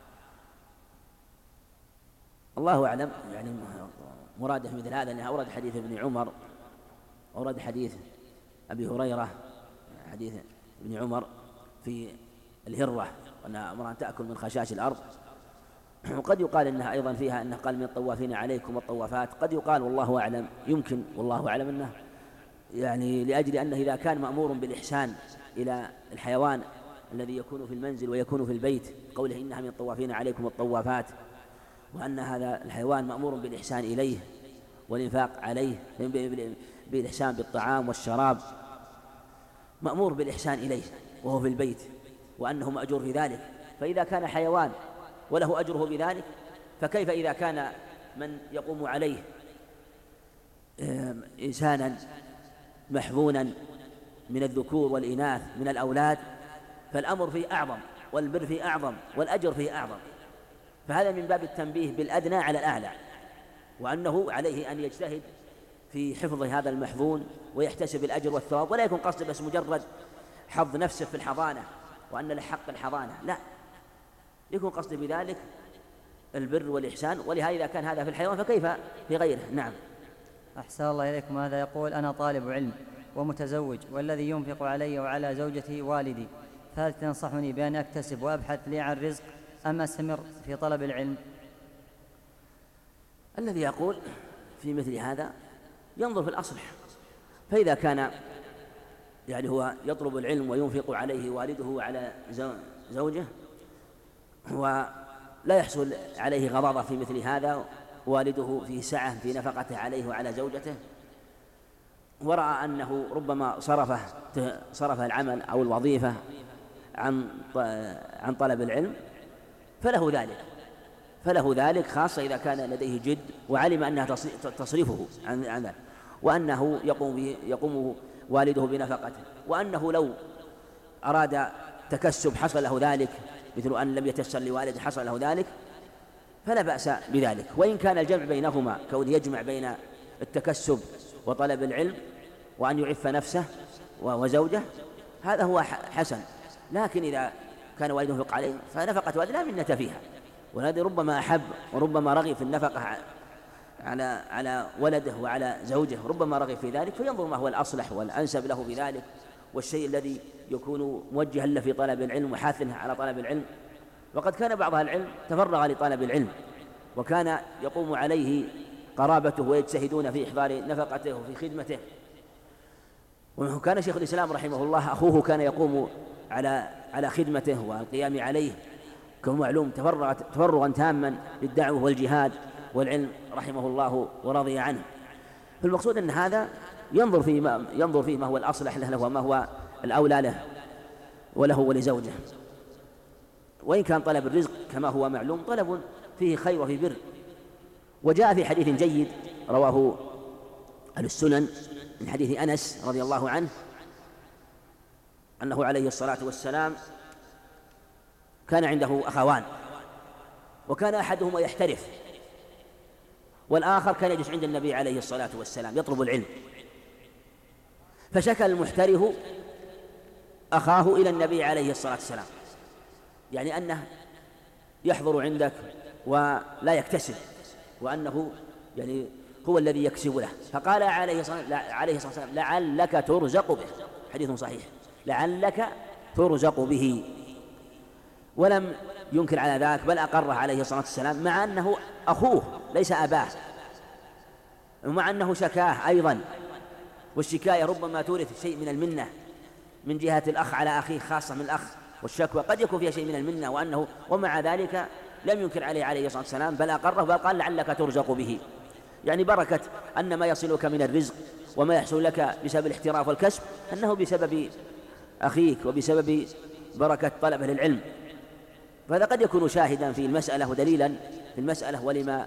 Speaker 2: الله أعلم يعني مراده مثل هذا أنه أورد حديث ابن عمر، أورد حديث أبي هريرة، حديث ابن عمر في الهرة وأنها أمرها أن تأكل من خشاش الأرض، وقد يقال أنها أيضا فيها أنه قال من الطوافين عليكم والطوافات، قد يقال والله أعلم يمكن والله أعلم أنه يعني لأجل أنه إذا كان مأمور بالإحسان إلى الحيوان الذي يكون في المنزل ويكون في البيت، قوله إنها من الطوافين عليكم والطوافات، وأن هذا الحيوان مأمور بالإحسان إليه والإنفاق عليه بالإحسان بالطعام والشراب، مأمور بالإحسان إليه وهو في البيت وأنه مأجور في ذلك، فإذا كان حيوان وله أجره بذلك فكيف إذا كان من يقوم عليه إنسانا محظونا من الذكور والإناث من الأولاد، فالأمر فيه أعظم والبر فيه أعظم والأجر فيه أعظم. فهذا من باب التنبيه بالأدنى على الأعلى، وأنه عليه أن يجتهد في حفظ هذا المحظون ويحتسب الأجر والثواب، ولا يكون قصده بس مجرد حظ نفسه في الحضانة وأن له حق الحضانة، لا، يكون قصده بذلك البر والإحسان. ولهذا إذا كان هذا في الحيوان فكيف في غيره؟ نعم.
Speaker 1: أحسن الله إليكم. هذا يقول: أنا طالب علم ومتزوج، والذي ينفق علي وعلى زوجتي والدي، فهل تنصحني بأن أكتسب وأبحث لي عن رزق أم أستمر في طلب العلم؟
Speaker 2: الذي يقول في مثل هذا ينظر في الأصلح، فإذا كان يعني هو يطلب العلم وينفق عليه والده وعلى زوجه ولا يحصل عليه غضاضة في مثل هذا، والده في سعة في نفقته عليه وعلى زوجته، ورأى أنه ربما صرفه صرف العمل أو الوظيفة عن عن طلب العلم، فله ذلك فله ذلك خاصة إذا كان لديه جد وعلم أنها تصرفه عن عن ذلك، وأنه يقوم به يقوم والده بنفقته، وأنه لو أراد تكسب حصل له ذلك، مثل أن لم يتيسر لوالده حصل له ذلك، فلا بأس بذلك. وإن كان الجمع بينهما كون يجمع بين التكسب وطلب العلم وأن يعف نفسه وزوجه، هذا هو حسن. لكن إذا كان والده ينفق عليه فنفقة والده لا منة فيها، وهذا ربما أحب وربما رغب في النفقة على على ولده وعلى زوجه، ربما رغب في ذلك، فينظر ما هو الأصلح والأنسب له بذلك، والشيء الذي يكون موجها له في طلب العلم وحاثنه على طلب العلم. وقد كان بعض أهل العلم تفرغ لطلب العلم وكان يقوم عليه قرابته ويجتهدون في إحضار نفقته وفي خدمته. وكان شيخ الإسلام رحمه الله أخوه كان يقوم على على خدمته والقيام عليه، كما معلوم تفرغ تفرغا تاما للدعوة والجهاد والعلم رحمه الله ورضي عنه. فالمقصود أن هذا ينظر في ما ينظر فيه ما هو الأصلح له وما هو الأولى له وله ولزوجه. وإن كان طلب الرزق كما هو معلوم طلب فيه خير وفيه بر. وجاء في حديث جيد رواه أهل السنن من حديث أنس رضي الله عنه أنه عليه الصلاة والسلام كان عنده أخوان، وكان أحدهما يحترف والآخر كان يجلس عند النبي عليه الصلاة والسلام يطلب العلم، فشكى المحترف أخاه إلى النبي عليه الصلاة والسلام، يعني أنه يحضر عندك ولا يكتسب، وأنه يعني هو الذي يكسب له. فقال عليه الصلاة والسلام: لعلك ترزق به، حديث صحيح، لعلك ترزق به. ولم ينكر على ذاك بل أقره عليه الصلاة والسلام، مع أنه أخوه ليس أباه، ومع أنه شكاه أيضا، والشكاية ربما تورث شيء من المنة من جهة الأخ على أخيه، خاصة من الأخ، والشكوى قد يكون فيها شيء من المنة، وأنه ومع ذلك لم ينكر عليه عليه الصلاة والسلام بل أقره بل قال: لعلك ترزق به، يعني بركة أن ما يصلك من الرزق وما يحصل لك بسبب الاحتراف والكسب أنه بسبب أخيك وبسبب بركة طلبه للعلم. فهذا قد يكون شاهدا في المسألة ودليلا في المسألة ولما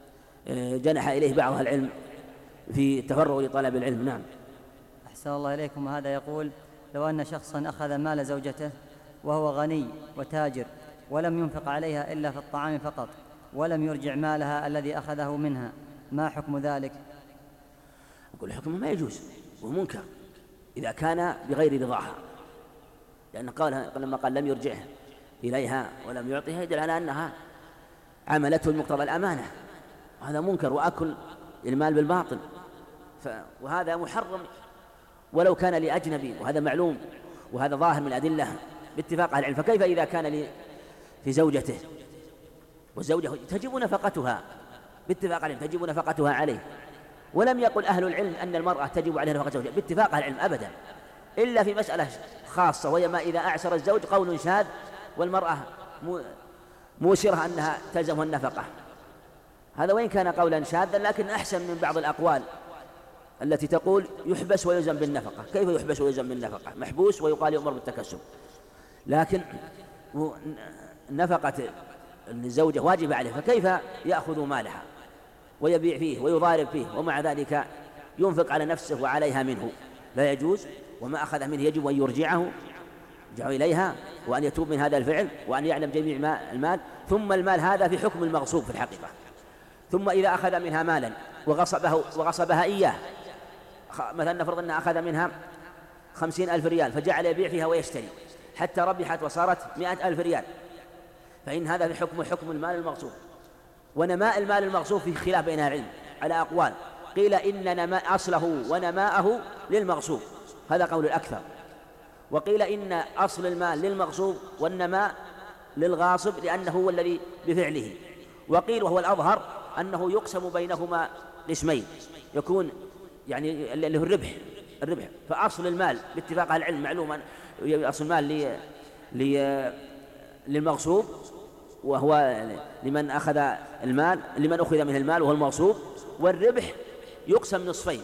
Speaker 2: جنح إليه بعض أهل العلم في التفرغ لطلب العلم. نعم.
Speaker 1: أحسن الله إليكم. هذا يقول: لو أن شخصا أخذ مال زوجته وهو غني وتاجر ولم ينفق عليها إلا في الطعام فقط ولم يرجع مالها الذي أخذه منها، ما حكم ذلك؟
Speaker 2: أقول حكم ما يجوز ومنكر إذا كان بغير رضاها، لأن قال لما قال لم يرجعه إليها ولم يعطيها يدل على أنها عملته بمقتضى الأمانة، وهذا منكر وأكل المال بالباطل، وهذا محرم ولو كان لأجنبي، وهذا معلوم وهذا ظاهر من الأدلة باتفاق أهل العلم. فكيف إذا كان في زوجته والزوجة تجب نفقتها باتفاق العلم، تجب نفقتها عليه، ولم يقل أهل العلم أن المرأة تجب عليها نفقة زوجها باتفاق أهل العلم أبدا، إلا في مسألة خاصة وهي ما إذا أعسر الزوج قول شاذ والمرأة موسرة أنها تلزمها النفقة، هذا وإن كان قولا شاذا لكن أحسن من بعض الأقوال التي تقول يحبس ويلزم بالنفقة. كيف يحبس ويلزم بالنفقة؟ محبوس ويقال يؤمر بالتكسب، لكن نفقة الزوجة واجب عليه، فكيف يأخذ مالها ويبيع فيه ويضارب فيه ومع ذلك ينفق على نفسه وعليها منه؟ لا يجوز. وما أخذ منه يجب أن يرجعه يرجع إليها، وأن يتوب من هذا الفعل، وأن يعلم جميع المال. ثم المال هذا في حكم المغصوب في الحقيقة. ثم إذا أخذ منها مالا وغصبه وغصبها إياه، مثلا نفرض أن أخذ منها خمسين ألف ريال فجعل يبيع فيها ويشتري حتى ربحت وصارت مئة ألف ريال، فإن هذا في حكم حكم المال المغصوب. ونماء المال المغصوب في خلاف بين العلم على أقوال، قيل إن نماء أصله ونماءه للمغصوب، هذا قول الأكثر، وقيل إن أصل المال للمغصوب والنماء للغاصب لأنه هو الذي بفعله، وقيل وهو الأظهر أنه يقسم بينهما قسمين، يكون يعني اللي هو الربح الربح فأصل المال باتفاق أهل العلم معلوما أصل المال للمغصوب وهو لمن أخذ المال لمن أخذ منه المال وهو المغصوب، والربح يقسم نصفين،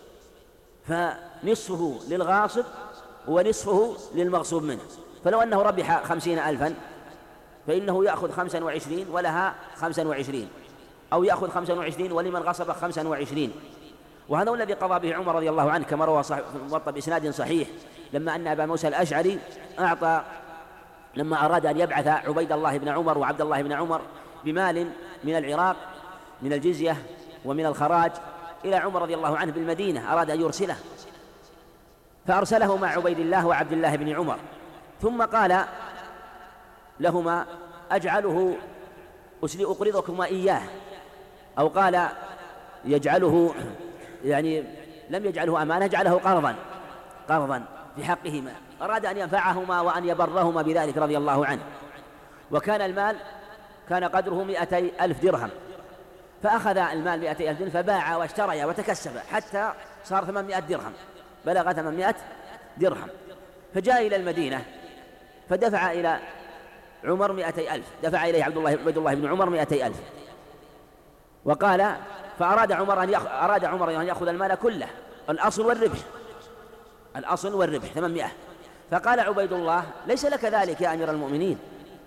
Speaker 2: فنصفه للغاصب ونصفه للمغصوب منه. فلو أنه ربح خمسين ألفا فإنه يأخذ خمسا وعشرين ولها خمسا وعشرين، أو يأخذ خمسا وعشرين ولمن غصب خمسا وعشرين. وهذا هو الذي قضى به عمر رضي الله عنه كما روى في الموطأ بإسناد صحيح، لما أن أبا موسى الأشعري أعطى لما أراد أن يبعث عبيد الله بن عمر وعبد الله بن عمر بمال من العراق من الجزية ومن الخراج إلى عمر رضي الله عنه بالمدينة، أراد أن يرسله فأرسله مع عبيد الله وعبد الله بن عمر، ثم قال لهما أجعله أقرضكما إياه، أو قال يجعله يعني لم يجعله أمانة، جعله قرضا قرضا في حقهما، أراد أن ينفعهما وأن يبرهما بذلك رضي الله عنه. وكان المال كان قدره مئتي ألف درهم، فأخذ المال مئتي ألف درهم فباع واشتري وتكسب حتى صار ثمانمائة درهم، بلغ ثمانمائة درهم، فجاء إلى المدينة فدفع إلى عمر مئتي ألف، دفع إليه عبد الله عبد الله بن عمر مئتي ألف، وقال فأراد عمر أن يأخذ أراد عمر أن يأخذ المال كله، الأصل والربح الأصل والربح ثمانمائة. فقال عبيد الله ليس لك ذلك يا أمير المؤمنين،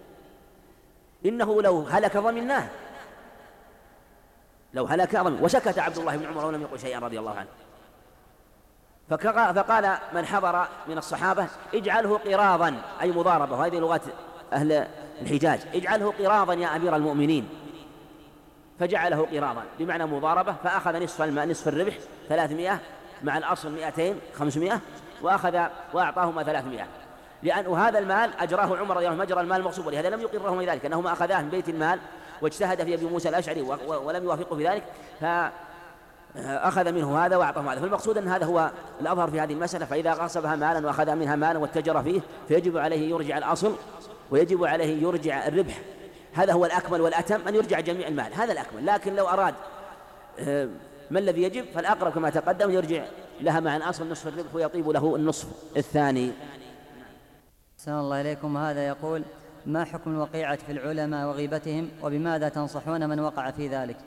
Speaker 2: إنه لو هلك ضمناه لو هلك ضمن. وسكت عبد الله بن عمر ولم يقل شيئا رضي الله عنه. فقال من حضر من الصحابة اجعله قراضا، أي مضاربة، وهذه لغة أهل الحجاز، اجعله قراضا يا أمير المؤمنين، فجعله قراضا بمعنى مضاربة، فأخذ نصف المال نصف الربح ثلاثمائة مع الأصل مئتين خمسمائة، وأخذ وأعطاهما ثلاثمائة، لأن هذا المال أجراه عمر رضي الله عنه مجرى المال المغصوب، ولهذا لم يقرهما ذلك، أنهما أخذاه من بيت المال واجتهد في أبي موسى الأشعري ولم يوافقه في ذلك، فأخذ منه هذا وأعطاه هذا. فالمقصود أن هذا هو الأظهر في هذه المسألة، فإذا غصبها مالا وأخذ منها مالا واتجر فيه فيجب عليه يرجع الأصل ويجب عليه يرجع الربح، هذا هو الأكمل والأتم أن يرجع جميع المال، هذا الأكمل. لكن لو أراد ما الذي يجب فالأقرب كما تقدم يرجع لها مع الأصل نصف الربح ويطيب له النصف الثاني.
Speaker 1: أحسن الله إليكم. هذا يقول: ما حكم الوقيعة في العلماء وغيبتهم، وبماذا تنصحون من وقع في ذلك؟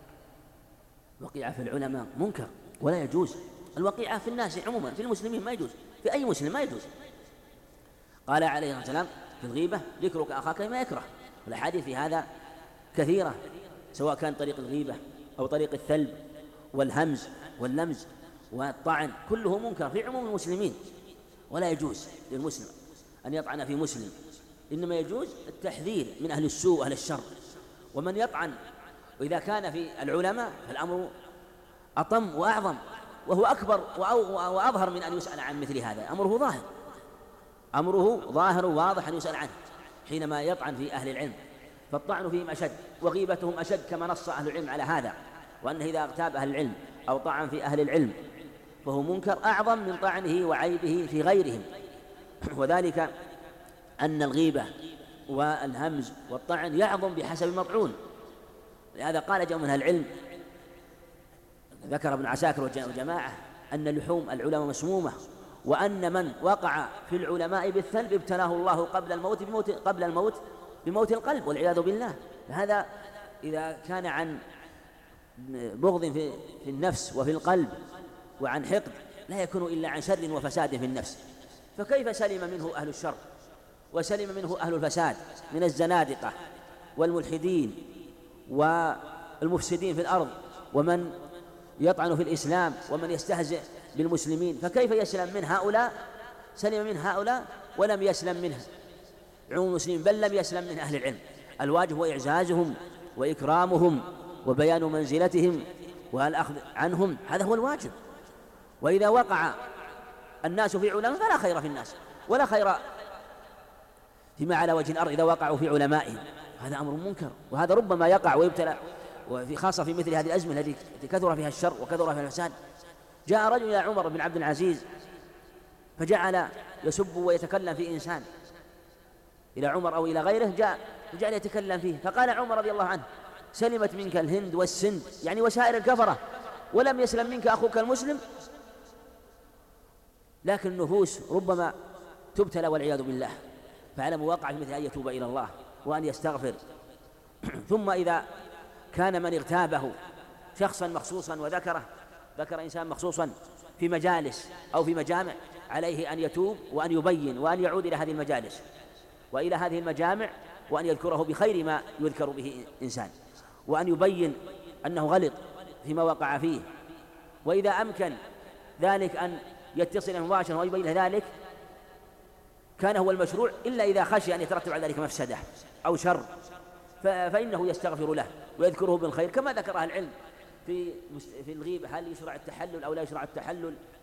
Speaker 2: الوقيعة في العلماء منكر ولا يجوز، الوقيعة في الناس عموما في المسلمين ما يجوز، في أي مسلم ما يجوز. قال عليه الصلاة والسلام في الغيبة: ذكرك أخاك ما يكره. والأحاديث في هذا كثيرة، سواء كان طريق الغيبة أو طريق الثلب والهمز واللمز والطعن، كله منكر في عموم المسلمين، ولا يجوز للمسلم أن يطعن في مسلم، إنما يجوز التحذير من أهل السوء وأهل الشر. ومن يطعن وإذا كان في العلماء فالأمر أطم وأعظم، وهو أكبر وأظهر من أن يسأل عن مثل هذا، أمره ظاهر أمره ظاهر واضح أن يسأل عنه حينما يطعن في أهل العلم، فالطعن فيهم أشد وغيبتهم أشد، كما نص أهل العلم على هذا، وأنه إذا اغتاب أهل العلم أو طعن في أهل العلم فهو منكر أعظم من طعنه وعيبه في غيرهم. وذلك أن الغيبة والهمز والطعن يعظم بحسب المطعون، لهذا قال جمع من أهل العلم، ذكر ابن عساكر وجماعة أن لحوم العلماء مسمومة، وأن من وقع في العلماء بالثلب ابتلاه الله قبل الموت بموت قبل الموت بموت القلب والعياذ بالله. هذا إذا كان عن بغض في, في النفس وفي القلب وعن حقد لا يكون إلا عن شر وفساد في النفس، فكيف سلم منه أهل الشر وسلم منه أهل الفساد من الزنادقة والملحدين والمفسدين في الأرض، ومن يطعن في الإسلام ومن يستهزئ بالمسلمين، فكيف يسلم من هؤلاء؟ سلم من هؤلاء ولم يسلم منها عموم المسلمين، بل لم يسلم من أهل العلم. الواجب هو إعزازهم وإكرامهم وبيان منزلتهم والأخذ عنهم، هذا هو الواجب. وإذا وقع الناس في علماء فلا خير في الناس ولا خير فيما على وجه الأرض إذا وقعوا في علمائهم، هذا أمر منكر، وهذا ربما يقع ويبتلى، وفي خاصة في مثل هذه الأزمة التي كثر فيها الشر وكثر فيها الفساد. جاء رجل إلى عمر بن عبد العزيز فجعل يسب ويتكلم في إنسان، إلى عمر أو إلى غيره جاء وجعل يتكلم فيه، فقال عمر رضي الله عنه: سلمت منك الهند والسند، يعني وسائر الكفرة، ولم يسلم منك أخوك المسلم. لكن النفوس ربما تبتلى والعياذ بالله، فعلى مواقع في مثل أن يتوب إلى الله وأن يستغفر. ثم إذا كان من اغتابه شخصا مخصوصا وذكره ذكر إنسان مخصوصا في مجالس أو في مجامع، عليه أن يتوب وأن يبين وأن يعود إلى هذه المجالس وإلى هذه المجامع، وأن يذكره بخير ما يذكر به إنسان، وأن يبين أنه غلط فيما وقع فيه. وإذا أمكن ذلك أن يتصل مباشرة ويبين له ذلك كان هو المشروع، إلا إذا خشي أن يترتب على ذلك مفسدة أو شر فإنه يستغفر له ويذكره بالخير، كما ذكر أهل العلم في في الغيبة: هل يشرع التحلل أو لا يشرع التحلل؟